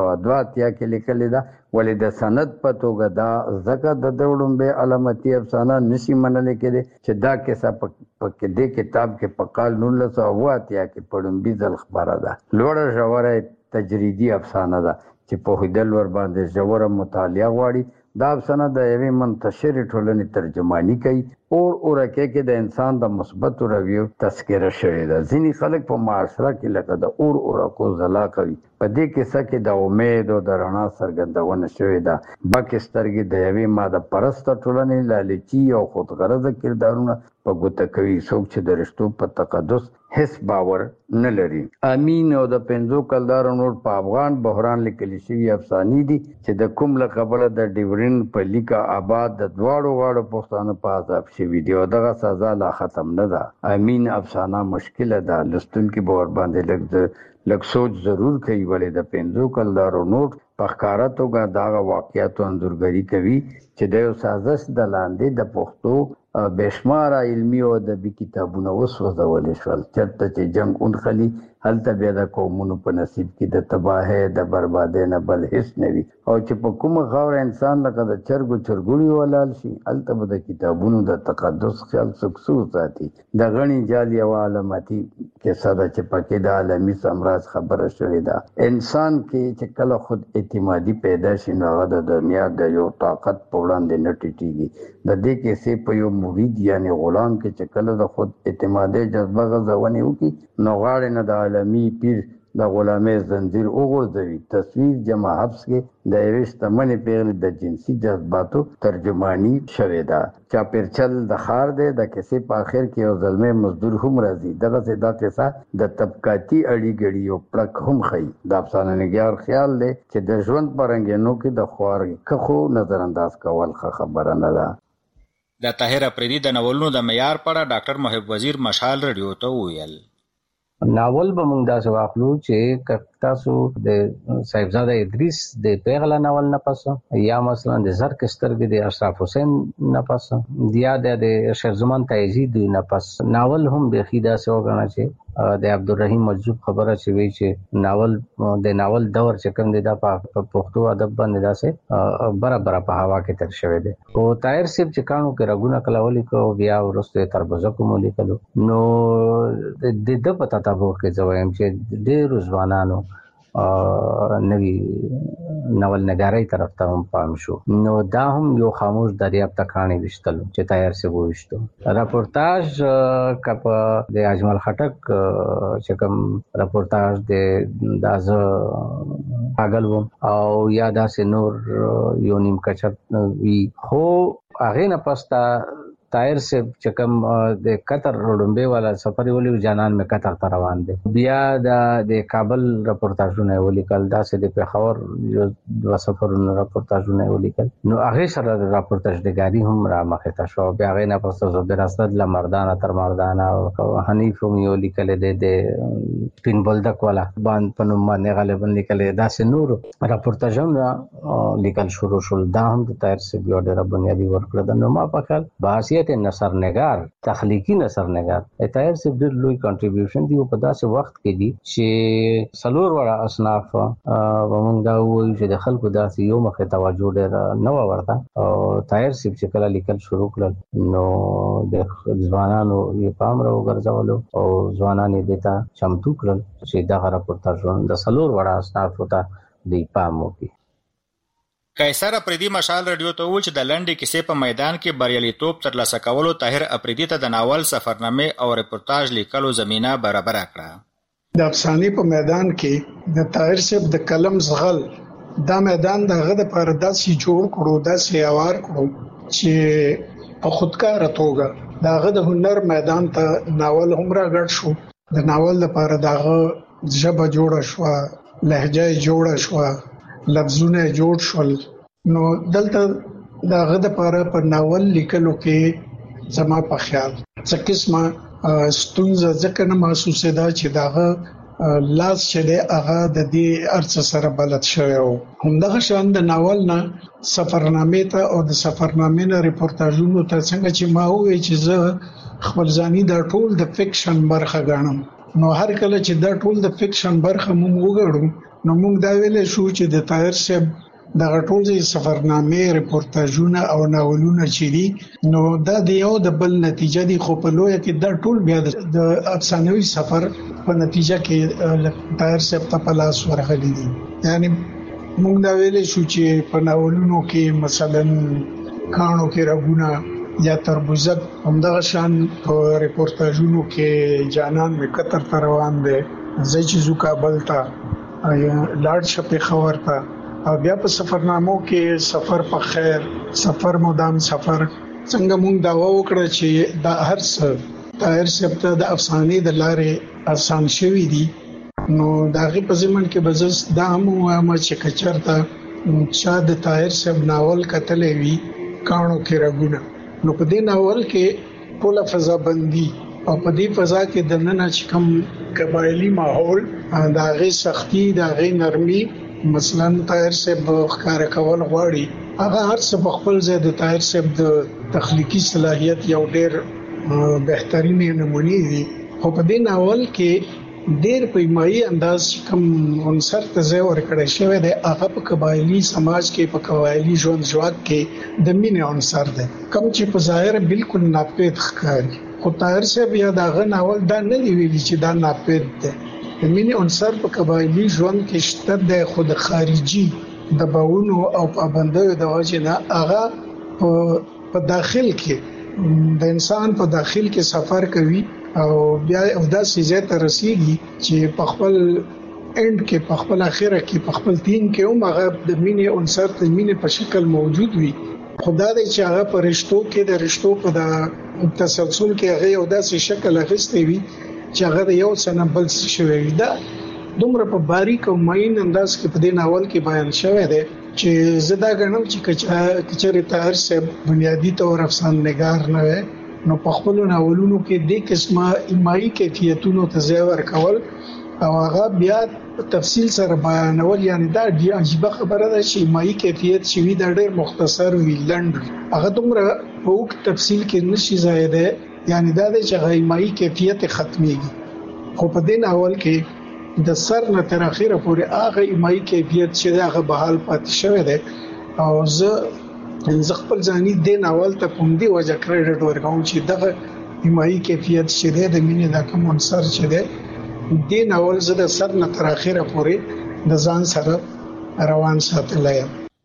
1982 کې لیکل ده ولې د سند په توګه دا زکه د دوړمبه علامتي افسانه نشي منل کېده چې دا کیسه په دې کتاب کې په کال 1983 کې پړمبي ځل خبره ده. لوړه ژوره تجریدي افسانه ده چې په هدل ور باندې ژوره مطالعه غواړي. دا افسانه د یوې منتشر ټولنې ترجمانی کوي. اور اورکه کې د انسان د مثبت رویو تذکره شوې ده. ځینې خلک په معاشره کې لکه د اور اورکو ځلا کوي. په دې کیسه کې د امید او د رڼا څرګندونه شوې ده. بکې سترګې د یوې ماده پرسته ټولنې لالچي او خودغرضه کردارونه په ګوته کوي. څوک چې د رښتو په تقدس هیڅ باور نه لري. امین او د 50 کلدار نور په افغان بحران لیکل شوی افسانې دي چې د کوم له قبله د ډیورین په لیکا آباد د دواړو پښتانه په عذاب شوی دی او دغه سزا لا ختم نه ده. امین افسانه مشکله ده. لستونکي باور باندې لږ سوچ ضرور کوي ولې د 50 کلدار نوٹ په ښکاره توګه دغه واقعیتو انځورګري کوي چې د یو سازش د لاندې د پښتو بشماره علمي او ادبي کتابونه وسوځول شول. چرته چې جنگ اونخلي هلته بیا د قومونو په نصیب کې د تباهۍ د بربادۍ نه بل هیڅ نه وي. او چې په کومه خاوره انسان لکه د چرګوړي ولال شي هلته به د کتابونو د تقدس خیال سکسو ساتي. د غني جالي او علامتي کیسه ده چې پکې د عالمي سمراج خبره شوې ده. انسان کې چې کله خود اعتمادي پیدا شي نو هغه د دنیا د یو طاقت په وړاندې نه ټیټیږي. د دې کیسې په یو مرید یعنی غلام کې چې کله د خود اعتمادي جذبه غځونې وکړي نو غاړه نه د عالمي پیر د غلامۍ زنجیر وغورځوي. تصویر جمع حبس کې د یوې شتمنې پیغلې د جنسي جذباتو ترجمانی شوې ده. چاپیرچل د ښار دی. د کیسې په آخر کې یو زلمی مزدور هم راځي. دغسې دا کیسه د طبقاتي اړیګړي یو پړک هم ښیي. د افسانه نګار خیال دی چې د ژوند په رنګینو کې د خوارکښو نظر انداز کول ښه خبره نه ده. د طاهر افریدي د ناولونو د معیار په اړه ډاکټر محب وزیر مشال رادیو ته وویل. ناول به موږ داسې واخلو چې تاسو د صاحبزاده ادریس د پیغله ناول نه پس یا مثلا د زرک سترګې د اشرف حسین نه پس یا د شیرزمان تایزی د نه پس ناول هم به خیدا سه وګڼه چې د عبدالرحیم مجذوب خبره چې وی چې ناول د ناول دور چې کوم دی د پښتو ادب باندې داسې برابر په هوا کې تر شوی دی. او طاهر صاحب چې کانو کې رګونه کلاولي کو بیا ورسته تربوزه کوم لیکلو نو د پتا تاسو کې زویم چې ډېر ځوانانو نوی ناول نګارۍ طرف ته هم پام شو. نو دا هم یو خاموش دریاب ته کاڼي وشتل چې طاهر صاحب وشتو. راپورتاژ کپ د اجمل خټک چې کوم راپورتاژ د داز اگل وو او یا داسې نور یو نیم کچر وی خو هغه نه پستا طاهر صاحب چې کوم د قطر روډمبه والا سفر ولې جانان مې قطر ته روان دي. بیا د کابل راپورتاژونه ولیکل. داسې د پیښور یو د سفرونو راپورتاژونه ولیکل. نو هغه سره د راپورتاژ دګاری هم را مخه تا شو. بیا هغه نه پسته زبر اسد ل مردانه تر مردانه او حنیف هم یو لیکل د پین بولدک والا باندې پنوم باندې غالبا لیکل. داسې نور راپورتاژونه لیکل شروع شول. دا هم د طاهر صاحب یو ډېر بنیادی ورکړه. نو ما په خیال باسي نثر نگار تخلیقی نثر نگار طاهر صاحب ډېر لوی کنټریبیوشن دی په داسې وخت کې دی چې څلور وړه اصناف ومنګ دا وایي چې د خلکو داسې یو مخه توجه ډېر نه ورته. او طاهر صاحب چې کله لیکل شروع کړل نو د ځوانانو یې پام راوګرځولو او ځوانان یې دته چمتو کړل چې دا راپورتاژونه د څلور وړه اصناف ته دی پام وکړي. قیصر افریدي مشال رادیو ته وویل چې د لنډې کیسې په میدان کې بریالیتوب ترلاسه کولو طاهر افریدي ته د ناول سفرنامې او ریپورتاژ لیکلو زمینه برابره کړه. د افسانې په میدان کې د طاهر صاحب د قلم زغل دا میدان دغه د پر داسې جوړ کړو داسې اوار کړو چې په خودکار توګه دغه د هنر میدان ته ناول هم راغړ شو. د ناول لپاره دغه ژبه جوړه شو، لهجه جوړه شو، لفظونه جوړ شول. نو دلته دغه د لپاره په ناول لیکلو کې زما په خیال څه قسمه ستونزه ځکه نه محسوسه ده چې دغه لاس چې د هغه د دې ارڅ سره بلد شوی و. همدغه شان د ناول نه سفرنامې ته او د سفرنامې نه ریپورتاژونو ته څنګه چې ما وې چې زه خپل ځاني د ټول د فکشن برخه غاڼم، نو هر کله چې د ټول د فکشن برخه مونږ وګړو نو مونږ دا ویل شو چې د طاهر صاحب د ټول د سفرنامې ریپورتاژونه او ناولونه چې دي نو دا د یو د بل نتیجه دي، خو په لوی کې د ټول بیا د افسانوي سفر په نتیجه کې طاهر صاحب ته پلاس ورغلي دي. یعنی موږ دا ویل شو چې په ناولونو کې مثلا کانو کې رغونه یا تربوزک، همدغه شان په ریپورتاژونو کې جانان می قطر ته روان دي، زچ زو کابل ته لاړ شپې خبر ته، او بیا په سفرنامو کې سفر په خیر، سفر مدام سفر. څنګه موږ دا وکړه چې دا هر څه طاهر صاحب ته د افسانې د لارې آسان شوی دي. نو داغه په ځمن کې بزس دا هم وایم چې کچرته چا د طاهر صاحب ناول کتلې وی کانو کې رغونه، نو په دې ناول کې ټول فضا بندي او په دې فضا کې د نن چې کوم قبایلی ماحول داغه سختی داغه نرمي مثلا طاهر صاحب ښکار کول غواړي، هغه هر څه په خپل ځای د طاهر صاحب د تخلیقي صلاحیت یو ډېر بهترینه نمونه دي. خو په دې ناول کې ډېر په ایمایي انداز کوم عنصر ته ځای ورکړی شوی دی، هغه په قبایلی سماج کې په قبایلی ژوند کې د مینې عنصر دی، کوم چې په ظاهر بالکل ناپید ښکاري. خو طاهر صاحب یا دغه ناول دا نه دی ویلي چې دا ناپید دی. د مینې عنصر په قبایلی ژوند کې شته دی، خو د خارجي دباونو او پابندیو د وجې نه هغه په داخل کې د انسان په داخل کې سفر کوي او بیا داسې ځای ته رسیږي چې په خپل اند کې په خپل اخره کې په خپل دین کې هم هغه د مینې عنصر د مینې په شکل موجود وي. خدا دې چې هغه په رشتو کې د رشتو په تسلسل کې هغه یو داسې شکل اخیستی وي چې هغه د یو څه نه بل څه شوی وي. دا دومره په باریک او ماین انداز کې په دې ناول کې بیان شوی دی چې زدا غنم چې کچره طاهر صاحب بنیادی تور افسانه نگار نه وي، نو په خپل ناولونو کې د قسمه ایمایي کیفیتونو ته ځای ورکول او هغه بیا تفصیل سره بیانول. یعنی دا ډېر عجیب خبره ده چې ایمایي کیفیت چې وی دا ډېر مختصر وی لنډ، هغه دومره په وک تفصیل کې نشي زیاده، یعنی دا د ایمایي کیفیت ختميږي. خو په دې ناول کې د سر نه تر اخره پورې هغه ایمایي کیفیت چې هغه بحال پاتې شوی دی او زه خپل ځاني د ناول ته کوم دی وجه کریډټ ورکوم چې دغه ایمایي کیفیت چې د مینې د کوم عنصر چې دی د ناول زه د سر نه تر اخره پورې د ځان سره روان ساتلای.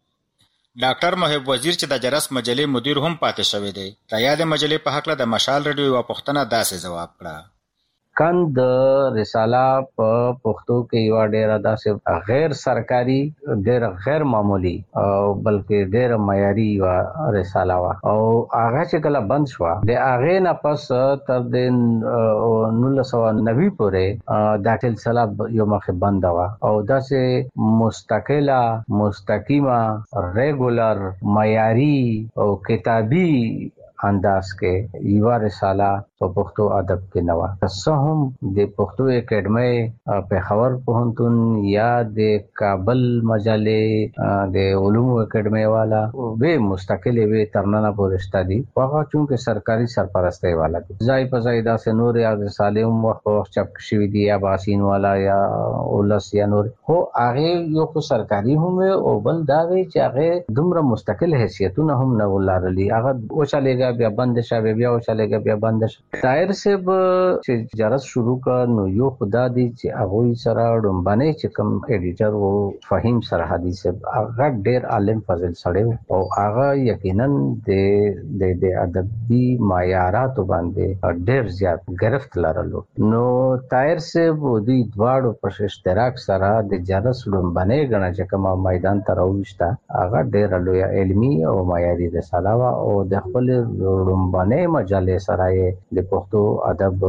ډاکټر محب وزیر چې د جرس مجلې مدیر هم پاتې شوی دی، د یاد مجلې په حق له د مشال رادیو یو پښتنه داسې جواب کړه. کند رساله په پښتو کې یو ډېر داسې غیر سرکاري ډېر غیر معمولی او بلکې ډېر معیاري رساله وا او هغه چې کله بند شو د هغه نه پس تر د 1990 پورې دا سلسله یو مخه بند وا او داسې مستقله مستقیمه ریګولر معیاري او کتابي انداز کې یو رساله په پښتو ادب کې نوا هم د پښتو اکیډمي په خبر پوهنتون یا د کابل مجلې د علومو اکیډمي والا به مستقل وي ترنه پورشته دي هغه چونکه سرکاري سرپرستی والا دي ځای په ځای داسې نور یا سالم وخت چپ شوی دي یا باسین والا یا اولس یا نور هو هغه یو خو سرکاري هم او بل دا وی چې هغه دومره مستقل حیثیتونه هم نه ولرلي هغه او چلےګا بیا بند شوه بیا او چلےګا بیا بند شوه طاهر صاحب چې جرس شروع کړ نو یو خدا دی چې هغه سره ډمبانه چې کوم ایډیټر وو فهیم سرحدي صاحب هغه ډیر عالم فضل سره او هغه یقینا د ادبي معیارات باندې ډیر زیات گرفت لرلو. نو طاهر صاحب د دواړو په اشتراک سره د جرس ډمبانه غنا چې کوم میدان ته راوښتا هغه ډیر لوی علمي او معیاري رساله وا او د خپل ډمبانه مجلې سره د پښتو ادب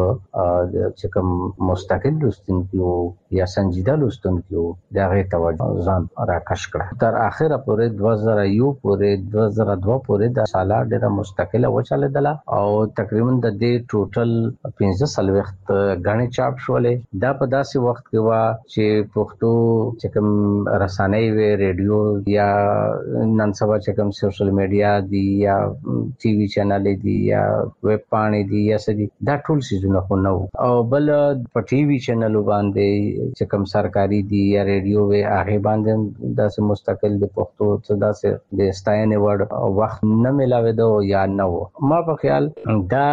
چې کوم مستقل لوستونکو یا سنجیده لوستونکو دغه توجه ځان راکش کړ. تر اخره پورې 2001 پورې 2002 پورې د سالا ډیره مستقله وچاله او تقریبا د دې ټوټل 15 وخت غاڼې چاپ شولې. دا په داسې وخت کې وا چې پښتو چې کوم رسانې وي ریډیو یا نن سبا چې کوم سوشل میډیا دی یا ټي وي چینل دی یا ویب پاڼې دی یا سدي دا ټول سيزونه خو نو او بل په ټي وي چینل باندې چې کوم سرکاري دی یا ریډیو وي هغه باندې داسې مستقل د پښتو څخه داسې د ستاینې وړ وخت نه ملاوي دو یا نو. ما په خیال دا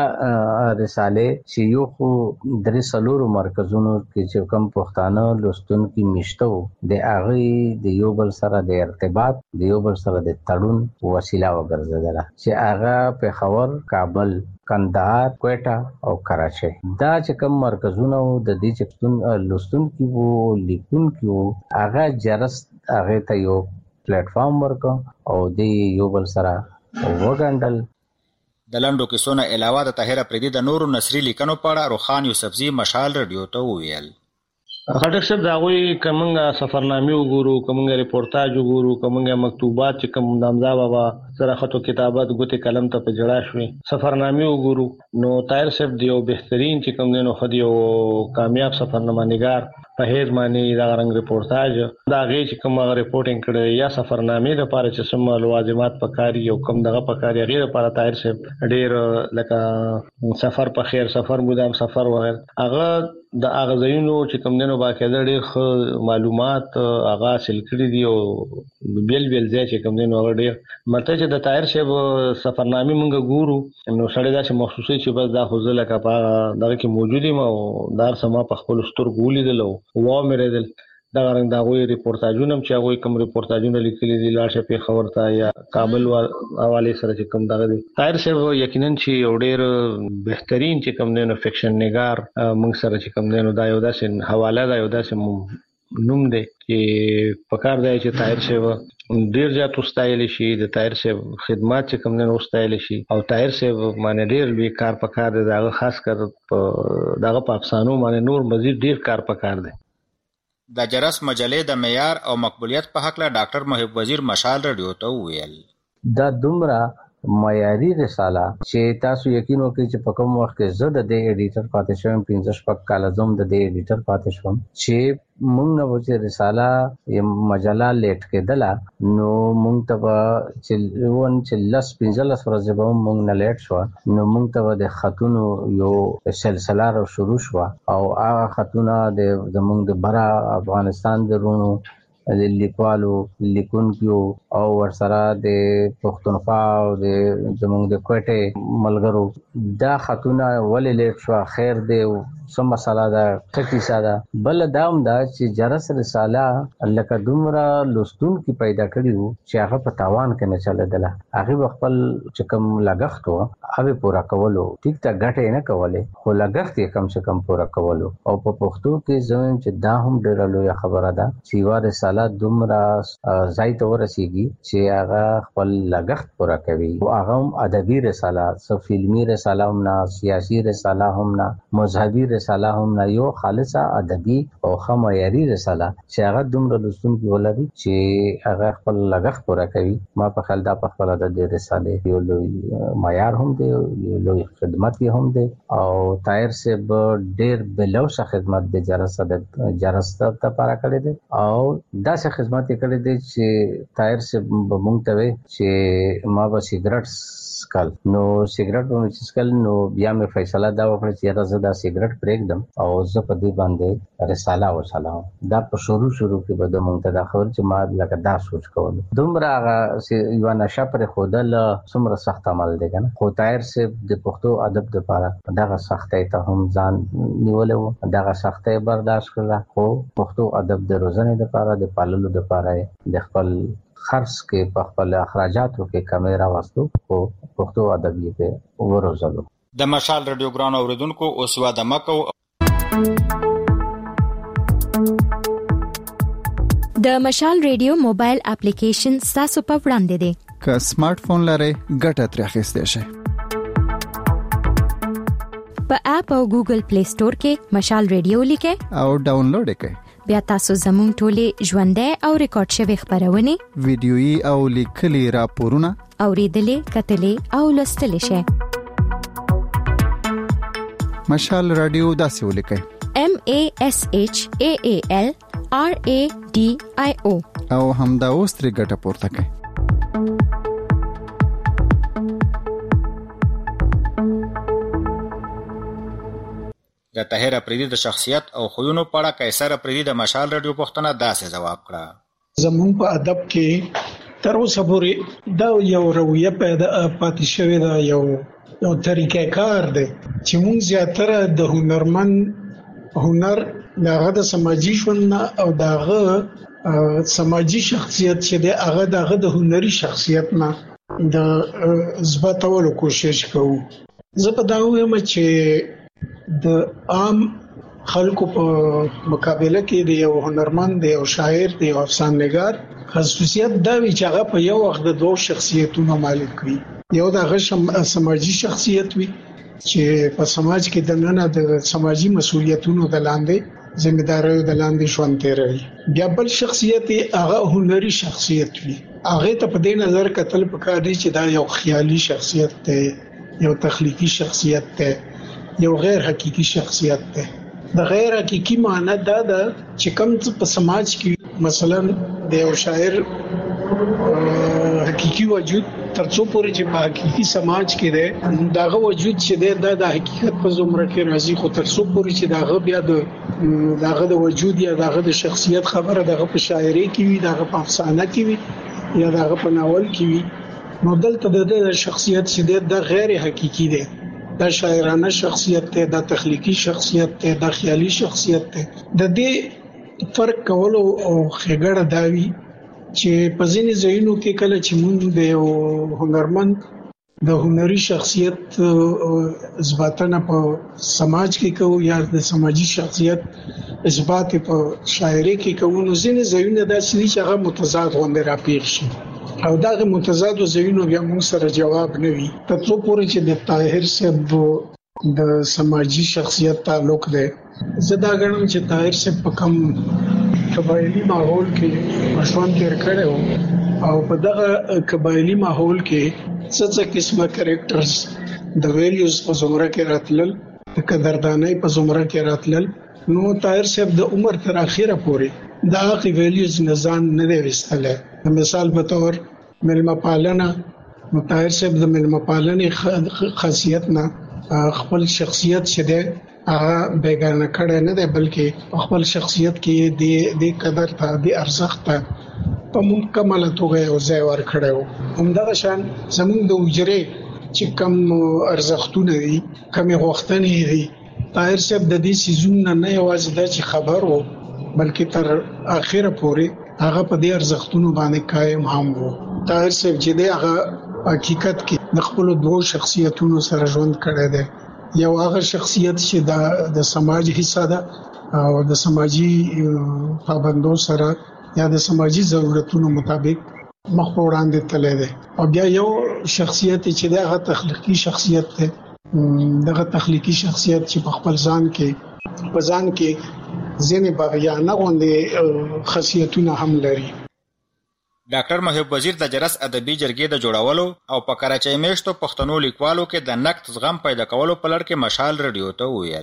رساله چې یو خو درې سلور مرکزونو کې چې کوم پښتانه لوستونکو میشته د هغه د یو بل سره د ارتباط د یو بل سره د تړون وسیله وګرځیدله چې هغه په خبر کابل کندهار کوټا او کراچي دا چې کوم مرکزونه د دې چې لوستونکو وو لیکونکو هغه جرس هغه ته یو پلیټ فارم ورکو او د یو بل سره وګڼل. د لنډو کیسونو علاوه د طاهر افریدي د نورو نثري لیکنو په اړه روخان یوسفزي مشال رادیو ته ویل. خټک صاحب دا غوي کومه سفرنامه وګورو کومه ریپورتاج وګورو کومه مکتوبات چې کوم نامزا بابا سره خطو کتابت ګوتې قلم ته په جړا شوي سفرنامه وګورو نو طاهر صاحب دیو بهترین چې کوم دینو خدي او کامیاب سفرنامه نگار په هیڅ معنی دا رنګ ریپورتاج دا غي چې کوم ریپورټینګ کړي یا سفرنامه د لپاره چې سم لوازمات پکاري او کوم دغه پکاري غیر لپاره طاهر صاحب ډېر لکه سفر په خیر سفر مدام سفر وغیرہ هغه د اغزینو چې کوم دینو باقاعده ډېر معلومات هغه حاصل کړي دي او بیل ځای چې کوم دینو هغه ډېر مته چې د طاهر صاحب سفرنامه مونږ ګورو نو سړی دا چې مخصوصي چې بس دا خو زله کا دغه کې موجودي ما دار سما په خپل سترګو لیدل او مې ریدل دا رنګ دا غوي ریپورتاجونه چې هغه کوم ریپورتاجونه لیکلي دي لاشه په خبرتا یا کابل حواله سره چې کوم دغه دي طاهر صاحب یقینا چې یو ډېر بهترین چې کوم دینو فکشن نگار موږ سره چې کوم دینو دا یو داسې حواله دا یو داسې نوم دی چې پکار دی چې طاهر صاحب ډیر زیات واستایل شي د طاهر صاحب خدمات چې کوم نه واستایل شي او طاهر صاحب باندې ډیر لوی کار پکار دی داغه خاص کر دغه په افسانو باندې نور مزید ډیر کار پکار دی. د جرس مجلې د معیار او مقبولیت په حق له ډاکټر محب وزیر مشال رادیو ته ویل. دا دومره معیاري رساله چې تاسو یقین وکړئ چې په کوم وخت کې زه د ایډیټر پاتې شوم 15 کال زم د ایډیټر پاتې شوم چې مونږ نو چې رساله مجله لیټ کېدله نو مونږ ته چې لس 15 ورځې به مونږ نه لیټ شو نو مونږ ته د خطونو یو سلسله را شروع شو او هغه خطونه د زمونږ د برا افغانستان د رونو د لیکوالو لیکونکو او ورسره د پښتونخوا او د زمونږ د کوټه ملګرو دا خطونه ولې لیټ شو خیر دی سم مساله دا ټکی ساده بل داوم دا چې جرس رساله لکه دومره لوستون کی پیدا کړیو چې هغه په تاوان کې نه چلېدله هغه خپل چې کوم لګښت وو هغه پورا کولو ټیک تا غټه نه کوله خو لګښت یې کم څه کم پورا کولو او په پښتو کې زموږ چې دا هم ډېر لوی خبره ده چې وا رساله دومره ځای ته ورسیږي چې هغه خپل لګښت پورا کوي او هغه ادبي رساله سو فلمي رساله هم نه سیاسي رساله هم نه مذهبي رساله هم نه یو خالصه ادبي او خمایري رساله چې هغه دومره لوستونکي ولري چې هغه خپل لګښت پورا کوي ما په خیال دا په خپل د رساله یو لوی معیار هم دی یو لوی خدمت هم دی او طاهر صاحب ډېر بلوسه خدمت د جرس ته لپاره کړی دی او دا څه خدمت کړی دی چې طاهر سے بمونږ ته وي چې ما به سیګریټ سکل نو سیګریټ به سکل نو بیا مې فیصله دا وکړه چې زه دا سیګریټ پرېږدم او زه په دې باندې رساله وچلوم. دا په شروع کې به د مونږ ته دا خبر چې ما لکه دا سوچ کول دومره هغه یو نشه پر خودل څومره سخت عمل دی کنه. خو طاهر صاحب د پښتو ادب لپاره دغه سختۍ ته هم ځان نیولې، دغه سختۍ برداشت کړه، خو پښتو ادب د روزنې لپاره د پاللو لپاره د خپل خرڅ کې په خپل اخراجاتو کې کمی راوستو او پښتو ادب یې په وروزلو. د مشال رادیو ګران اوریدونکو اوس واده مکو. د مشال رادیو موبایل اپلیکیشن تاسو په وړاندې دی. که سمارټ فون لرئ ګټه ترې اخیستئ شئ. په اپ او ګوګل پلی سٹور کې مشال رادیو لیکئ او ډاونلوډ یې کړئ. بیا تاسو زموږ ټولې ژوندۍ او ریکارډ شوی خبرونه، ویډیويي او لیکلي راپورونه اوریدلې، کتلې او لوستلې شئ. مشال رادیو داسې ولیکئ: MASHAAL RADIO او همدا اوس ترې ګټه پورته کړئ. د طاهر افریدي د شخصیت او خویونو په اړه قیصر افریدي د مشال رادیو پوښتنه داسې جواب کړه: زمون په ادب کې تر اوسه پورې دا یو رویه پیدا پاتې شوې ده، یو طریقې کار دی چې مونږ زیاتره د هنر دغه د سماجی ژوند او دغه سماجی شخصیت چې دی هغه دغه د هنري شخصیت نه د ثباتولو کوشش کوو. زه په دا وایم چې د عام خلکو په مقابله کې د یو هنرمند، د یو شاعر، د یو افسانه‌نګار خصوصیت دا وی چې هغه په یو وخت د دوه شخصیتونو مالک وي. یو دغه سماجی شخصیت وي چې په سماج کې د نن د سماجی مسولیتونو د لاندې ځمېداريو د لاندې ژوند تیروي. بیا بل شخصیت هغه هنري شخصیت وي. هغه ته په دې نظر کتل پکار دي چې دا یو خیالي شخصیت دی، یو تخلیقي شخصیت دی، یو غیر حقيقي شخصیت ده. د غیر حقيقي معنی دا ده چې کوم په سماج کې مثلا د یو شاعر حقيقي وجود ترڅو پورې چې په حقيقي سماج کې ده داغه وجود چې ده د حقیقت په زمره کې راځي، خو ترڅو پورې چې داغه بیا داغه د وجود یا داغه د شخصیت خبره داغه په شاعري کې وي، داغه په افسانه کې وي یا داغه په ناول کې وي، نو دلته د شخصیت چې ده غیر حقيقي ده. دا شاعرانه شخصیت ته، دا تخلیقي شخصیت ته، دا خیالي شخصیت ته. د دې فرق کولو او خګړه داوی چې په ځینې ځایونو کې کله چې موږ د یو هنرمند د هنري شخصیت اثباتنه په سماج کې کوو یا د سماجی شخصیت اثبات په شاعري کې کوو، نو ځینې ځایونه داسې چې هغه متضاد غونډه راپېښ شي او داغه متضاد زوینو بیا موږ سره جواب نه وي. ترڅو پورې چې د طاهر صاحب د سماجی شخصیت تعلق دی، زه دا غواړم چې طاهر صاحب په کوم قبایلی ماحول کې ژوند تیر کړو او په دغه قبایلی ماحول کې څه قسمه کریکټرز د ویلیوز په زمره کې راتلل، د قدردانۍ په زمره کې راتلل، نو طاهر صاحب د عمر تر اخره پورې دا غي ویلیوز نزان نه دی وستله. مثال په تور ملما پالنه، نو طاهر صاحب د ملما پالنې خاصیت نه خپل شخصیت چې ده هغه بیگانه کړه نه ده، بلکې خپل شخصیت کې د قدر ته، د ارزښت ته په مکمله توګه یو ځای ورکړو. همدغه شان زموږ د وجرې چې کم ارزښتونه دي، کم غوښتنې دي، طاهر صاحب د دې سيزون نه یوازې د خبر وو بلکې تر اخره پورې هغه په دې ارزښتونو باندې قائم هم وو. طاهر صاحب چې دی هغه حقیقت کې د خپل دوه شخصیتونو سره ژوند کړی دی. یو هغه شخصیت چې د سماج حصہ ده او د سماجی پابندو سره یا د سماجی ضرورتونو مطابق مخ په وړاندې تللی دی، او بیا یو شخصیت چې دی هغه تخلیقي شخصیت دی. دغه تخلیقي شخصیت چې په خپل ځان کې ځینې باغیانه غوندې خاصیتونه هم لري. ډاکټر محب وزیر د جرس ادبي جرګې د جوړولو او په کراچۍ میشتو پښتنو لیکوالو کې د نقد زغم پیدا کولو په لړ کې مشال رادیو ته ویل: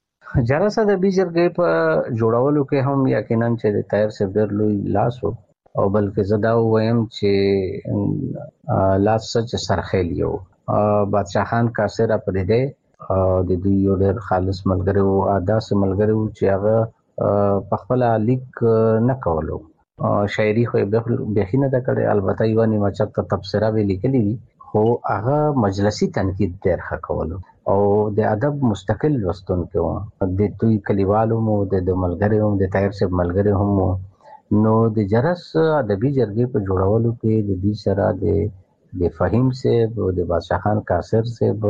جرس ادبي جرګې په جوړولو کې هم یقینا چې د طاهر صاحب ډېر لوی لاس وو او بلکې زدا وایم چې لاس سچ سرخیل یو بادشاہ خان کاسر اپریده د دوی یو ډېر خالص ملګری او اداس ملګری چې هغه په خپل لیک نه کولو شاعري خو به نه دا کړي البته یو نیمه چرته تبصره وی لیکلي خو هغه مجلسي تنقید ډېر ښه کولو او د ادب مستقل لوستون کې د دوی کلیوالو مو د ملګری هم د طاهر صاحب ملګری هم نو د جرس ادبي جرګې په جوړولو کې د دې سره د فهیم صاحب او د بادشاہ خان کاسر صاحب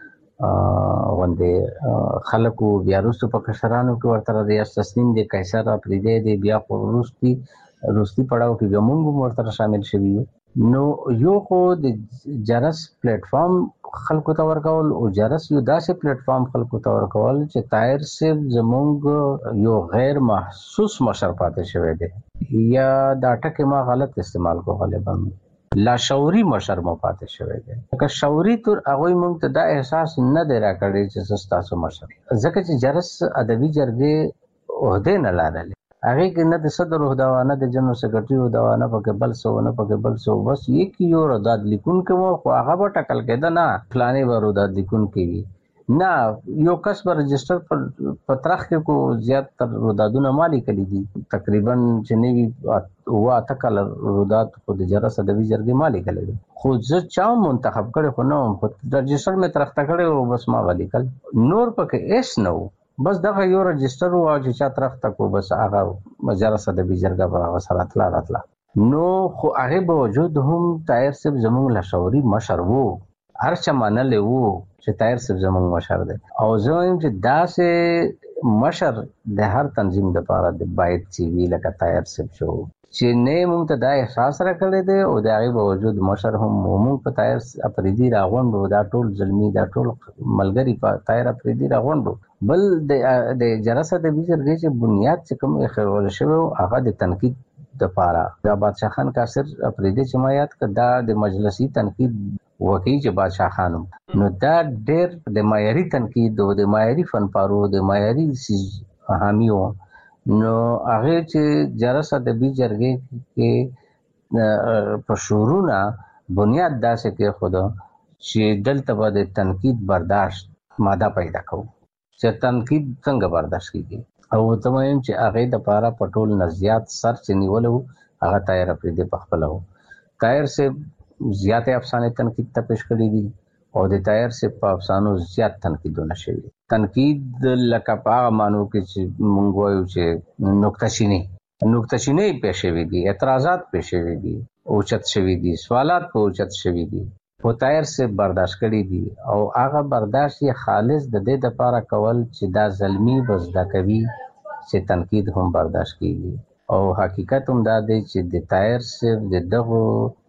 وندې خلکو بیا وروسته په کشرانو کې ورته ریاست تسنیم د قیصر اپریدي د بیا روسي پړاو کې به موږ ورته شامل شوي نو یو خو د جرس پلیټ فارم خلکو ته ورکول او جرس یو داسې پلیټ فارم خلکو ته ورکول چې طاهر صاحب زموږ یو غیر محسوس مشر پاتې شوی دی یا دا ټکي ما غلط استعمال کو غالبا لا شعوري مشر مو پاتې شوی دی که شعوري تر هغه مونږ ته دا احساس نه دی راکړی چې تاسو مشر ځکه چې جرس ادبي جرګې عہده نه لرله هغه کې نه د صدر عہدوانه د جنرال سیکریټری عہدوانه پکې بل څه نه پکې بل څه بس یک یو رضاد لیکون کې مو خو هغه به ټکل کېده نه فلانه به رضاد لیکون کې نه یو کس پر رجسٹر پر پترخ کې کو زیات تر رودادونه مالی کړي دي تقریبا چې نوی هوا تکل روداد خو د جرس ادبي جرګې مالی کړي خو زه چا منتخب کړي خو نو رجسٹر مې ترخته کړي او بس ما غلي کړ نور پکې ایس نو بس دغه یو رجسٹر او چې چا ترخته کو بس هغه جرس ادبي جرګه په سره راتلا نو خو هغه به وجود هم طاهر صاحب زموږ لشوري مشر وو هر چا منل وو چې طاهر صاحب زموږ مشر دی او زه وایم چې داسې مشر د هر تنظیم لپاره د باید چې وی لکه طاهر صاحب شو چې نه موږ ته دا احساس راکړی دی او د هغې باوجود مشر هم موږ په طاهر اپریدي راغونډو دا ټول زلمي دا ټول ملګري په طاهر اپریدي راغونډو بل د جرس ادبي جرګې چې بنیاد چې کوم ایښودل شوی هغه د تنقید دپاره دا بادشاہ خان کاسر اپریدي چې ما یاد کړ دا د مجلسي تنقید وکی چې بادشاہ خانم نو دا ډېر د معیاري تنقید او د معیاري فنپارو د معیاري حامیو نو هغه چې جرس ادبي جرګې کې په شورونه بنیاد داسې کې خود چې دلته به د تنقید برداشت ماده پیدا کوو چې تنقید څنګه برداشت کیږي او ته وایم چې هغه د پاره پټول نزيات سر چې نیولو هغه طاهر اپریدي په خپل وو طاهر صاحب زیاته افسانه تنقید ته پیش کړی دي او د طاهر صاحب په افسانو زیات تنقیدونه شوي تنقید لکه په مانو کې چې مونږ وایو چې نقطه چینی پیښ شوي دي اعتراضات پیښ شوي دي اوچت شوي دي سوالات په اوچت شوي دي او طاهر صاحب برداشت کړی دي او هغه برداشت یې خالص د دې لپاره کول چې دا ظلمي بزدا کوي چې تنقید هم برداشت کیږي او حقیقت هم دا دی چې د طاهر صاحب د دغه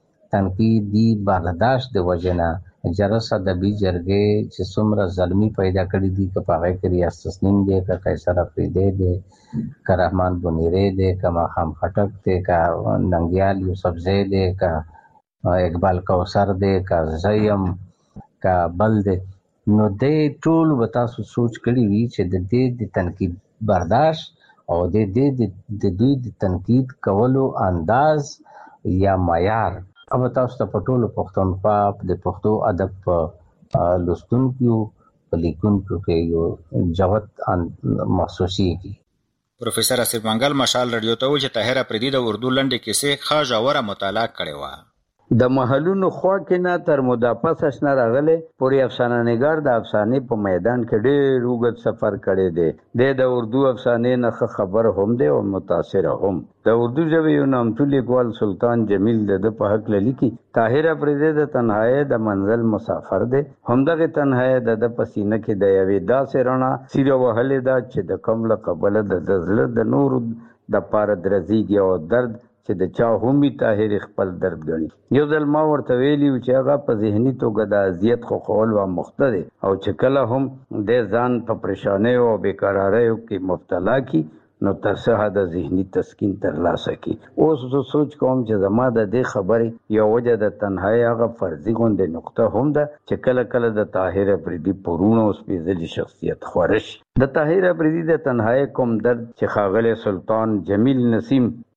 تنقیدی برداشت د وجنه جرس ادبي جرګې چې څومره ظلمي پیدا کړی دي که په هغه کې ریاست تسنیم دی که قیصر اپریدي دی که رحمان بنیری دی که ماخام خټک دی که ننګیال یوسفزی دی که اقبال کوثر دی که زیم که بل دی نو دې ټول به تاسو سوچ کړي وي چې د دې د تنقید برداشت او د دې د دوی د تنقید کولو انداز یا معیار अब تاسو ته پټول پښتونخوا د پښتو ادب په لوستونکو په لیکونکو کې یو جوت محسوسي کی پروفیسور اسف منګل مشال رادیو ته چې طاهر اپریدي د اردو لنډې کیسې ښه ژوره مطالعه کړې و د محلونو خوا کې نه تر مدافع سشنه راغله پوری افسانه نگار د افسانې په میدان کې ډېر اوږد سفر کړی دی د اردو افسانې نه خبر هم دی او متاثر هم د اردو ژبې یو نامتو لیکوال سلطان جمیل د په حق لیکي طاهر اپریدي د تنهایی د منزل مسافر دی همدغه تنهایی د پسینه کې د یوې داسې رڼا سیره وهلې ده چې د کم له قبله د زړه د نور د پاره درزيږي او درد چې د چا همي طاهر خپل درد غني یو ځل ما ورته ویلی چې هغه په ذهني توګه د اذیت خو خول و مختده او چې کله هم د ځان په پریشانه او بیقراریو کې مبتلا کی نو ترڅه د ذهني تسکین ترلاسه کی اوس زه سوچ کوم چې زما د دې خبرې یو وجه د تنهایی هغه فرضي غونډه نقطه هم ده چې کله کله د طاهر اپریدي پرونه او سپېڅلي شخصیت خورش د طاهر اپریدي د تنهایی کوم درد چې ښاغلی سلطان جمیل نسیم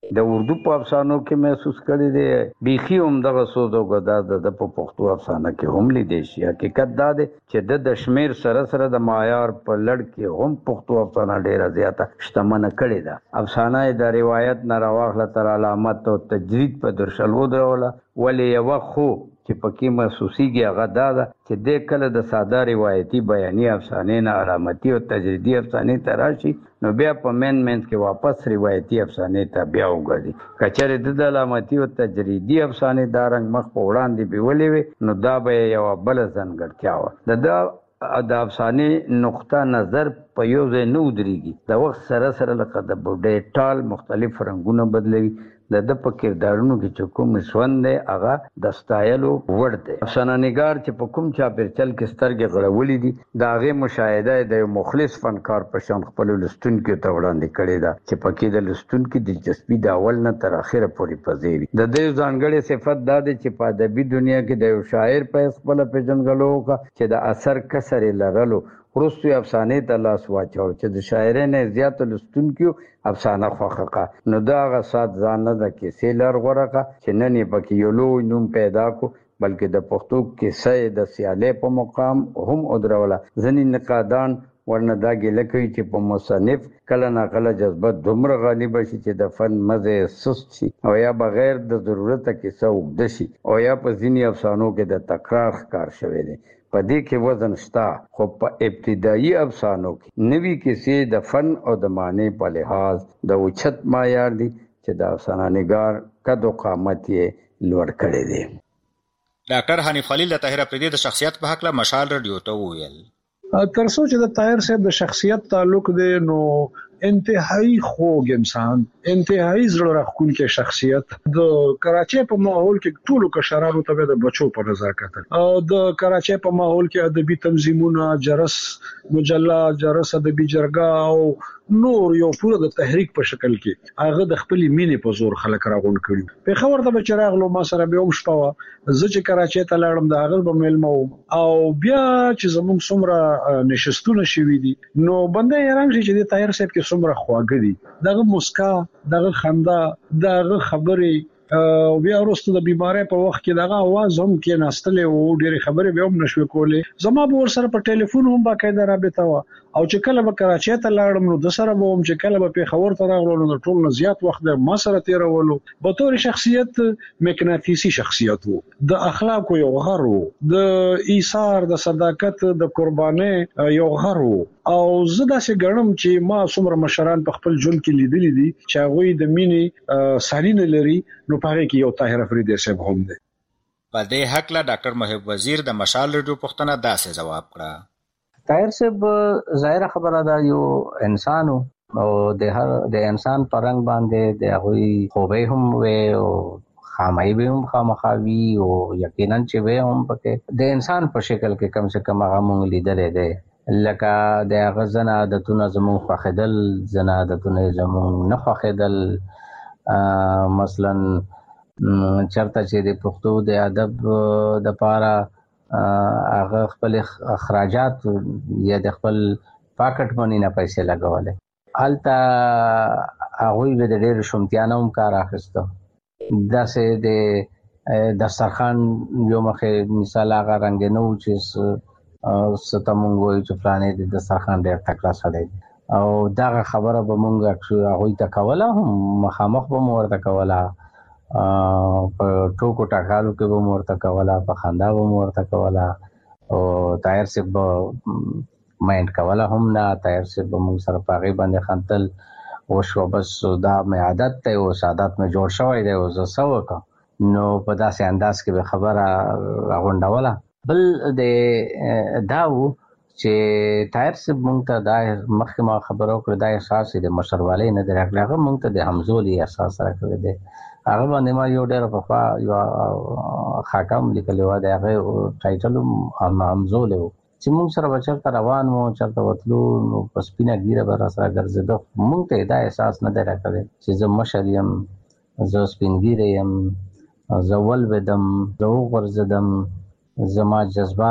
د اردو په افسانو کې محسوس کړی دی بیخي هم دغه سوز او غدا د پښتو افسانه کې هم لیدل شي. حقیقت دا دی چې د شمیر سره د معیار په لړ کې هم پښتو افسانه ډیره زیاته شتمنه کړې ده. افسانه د روایت نه راواخله تر علامت او تجرید په درشل ودروله، ولې یو خو چې پکې محسوسيږي هغه دا ده چې د کله د ساده روایتي بیاني افسانې نه علامتي او تجریدي افسانې ته راشي نو بیا په منځ کې واپس روایتي افسانې ته بیا وګرځي. کچره د علامتي او تجریدي افسانې دا رنګ مخ په وړاندې بیولې وي نو دا به یو بل ځانګړتیا و. د افسانې نقطه نظر په یو ځای نه ودرېږي، د وخت سره لکه د بوډۍ ټال مختلف رنګونه بدلوي. د په کردارونو کې چې کوم ژوند دی هغه د ستایلو وړ دی. افسانه نګار چې په کوم چاپېرچل کې سترګې غړولې دي د هغې مشاهده د یو مخلص فنکار په شان خپلو لوستونکو ته وړاندې کړې ده چې پکې د لوستونکي دلچسپي د اول نه تر اخره پورې پذیري. د دې ځانګړی صفت دا دی چې په ادبي دنیا کې د یو شاعر په حیث خپله پېژندګلو وکړه چې د اثر کسر یې لرلو وروستو افسانې ته لاس واچو چې د شاعرۍ نه زیاته لوستونکو افسانه خوښه کړه نو دا هغه سات ځان نه د کیسې لار غوره کړه چې نن یې پکې یو لوی نوم پیدا کړو، بلکې د پښتو کیسې د سیالۍ په مقام هم ودروله. ځینې نقادان ورنه دا ګیله کوي چې په مصنف کله ناکله جذبه دومره غالبه شي چې د فن مزه سست شي او یا بغیر د ضرورته کیسه اوږده شي او یا په ځینې افسانو کې د تکرار ښکار شوی دی. په دې کې وزن شته، خو په ابتدایي افسانو کې نوې کیسې د فن او د معنی په لحاظ د اوچت معیار دي چې د افسانه نګار قد او قامت یې لوړ کړی دی. ډاکټر حنیف خلیل د طاهر افریدي د شخصیت په حق له مشال رادیو ته وویل. تر څو چې د طاهر صاحب د شخصیت تعلق دی نو انتهایی خوږ انسان، انتهایی زړه راښکونکی شخصیت. د کراچۍ په ماحول کې ټولو کشرانو ته د بچو په نظر کتل او د کراچۍ په ماحول کې ادبي تنظیمونه، جرس مجله، جرس ادبي جرګه او نور یو پوره د تحریک په شکل کې هغه د خپل مینې په زور خلک راغون کړي. په خبر ته بچراغلو ما سره به هم شپه زه چې کراچۍ ته لاړم د هغه په ملمو او بیا چې زموږ څومره نشستونه شوي دي نو بنده حیران شي چې د طاهر صاحب کې څومره خواږه دي، دغه مسکا، دغه خندا، دغه خبرې او بیا وروسته د بیماری په وخت کې دغه आवाज هم کې ناستلې او ډېرې خبرې به هم نشو کولې. زما به ورسره په ټلیفون هم باقاعده رابطه و او چې کله به کراچۍ ته لاړم نو د سره به هم چې کله به پیښور ته راغلو نو ټول نه زیات وخت ما سره تیرولو. په تور شخصیت مقناطیسي شخصیت وو، د اخلاقو یو غر وو، د ایثار، د صداقت، د قربانۍ یو غر وو او زه داسې ګڼم چې ما څومره مشران په خپل ژوند کې لیدلي دي چې هغوی د مینې سالینه لري نو پاره کې یو طاهر افریدي صاحب هم دی. په دې حق له ډاکټر محب وزیر د مشال رادیو پوښتنه داسې جواب کړه. طاهر صاحب ظاهر خبره ده یو انسان او د انسان پرنګ باندې د هغوی خوبۍ هم وي او خامۍ به هم خامخاوي او یقینا چې وي هم پکې د انسان په شکل کې کم سے کم هغه مونږ لیدلې دی لکه د هغه ځنه عادتونه زموږ خوښېدل، ځنه عادتونه زموږ نه خوښېدل. مثلا چرته چې د پښتو د ادب د پاره هغه خپل اخراجات یا د خپل پاکټ منی نه پیسې لګولې، هلته هغوی به د ډېر شومتیانه هم کار اخیسته. داسې د دسترخوان یو مخې مثال هغه رنګ نه و چې ستا مونږ وایو چې فلانې د دسترخوان ډېر تکړه سړی دی او دغه خبره به مونږ هغوی ته کوله، هم مخامخ به مو ورته کوله، په ټوکو ټکالو کې به مو ورته کوله، په خندا به مو ورته کوله او طاهر صاحب به مایند کوله هم نه. طاهر صاحب به مونږ سره په هغې باندې خندل وشوه، بس دا مې عادت دی، اوس عادت مې جوړ شوی دی، اوس زه څه وکړم نو په داسې انداز کې به خبره راغونډوله. بل د دا و چې طاهر صاحب مونږ ته دا مخکې ما خبره وکړه دا احساس د مشروالۍ نه دی راغلی، هغه مونږ ته د همزولي احساس راکړی دی. هغه باندې ما یو ډېره پخوا یوه خاکه هم لیکلې وه، د هغې ټایټل هم همزولی و چې مونږ سره به چېرته روان وو، چېرته وتلو نو په سپینه ګیره به راسره ګرځېده. مونږ ته یې دا احساس نه دی راکړی چې زه مشر یم، زه سپین ګیری یم، زه ولوېدم، زه وغورځېدم، زما جذبه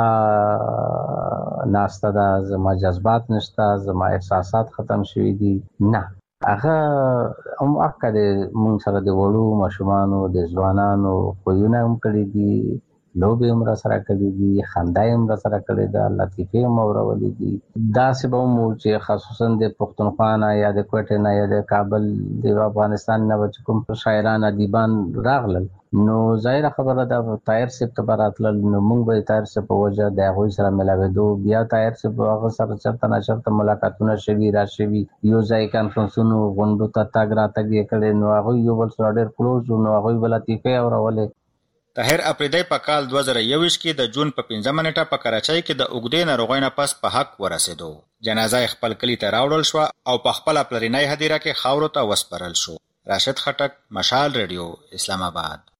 ناسته ده، زما جذبات نشته، زما احساسات ختم شوي دي. نه، هغه هم اکه مونږ سره د وړو ماشومانو د ځوانانو خوونه هم کړی دي، لوبې هم را سره کړي دي، خندا هم را سره کړي ده، لطیفې هم اورولې دي. داسې به مو چې خصوصا د پښتونخوا نه یا د کوټې نه یا د کابل د افغانستان نه چې کوم شاعران ادیبان راغلل، نو ظاهره خبره ده طاهر صاحب ته به راتلل، نو موږ به طاهر صاحب په وجه د هغوی سره ملاوېدو، بیا طاهر صاحب هغه سره چېرته نه چېرته ملاقاتونه شوي را شوي، یو ځای کانفرنسونو غونډو ته تګ راتګ یې کړی، نو هغوی یو بل سره ډېر کلوز وو، نو هغوی به لطیفې اورولې. طاهر اپریدی په کال 2021 کې د جون په 15 نیټه په کراچۍ کې د اوږدې ناروغۍ نه پس په حق ورسېدو. جنازه خپل کلی ته راوړل شو او په خپل پلرینۍ هدیره کې خاورو ته وسپارل شو. راشد خټک، مشال ریډیو، اسلام آباد.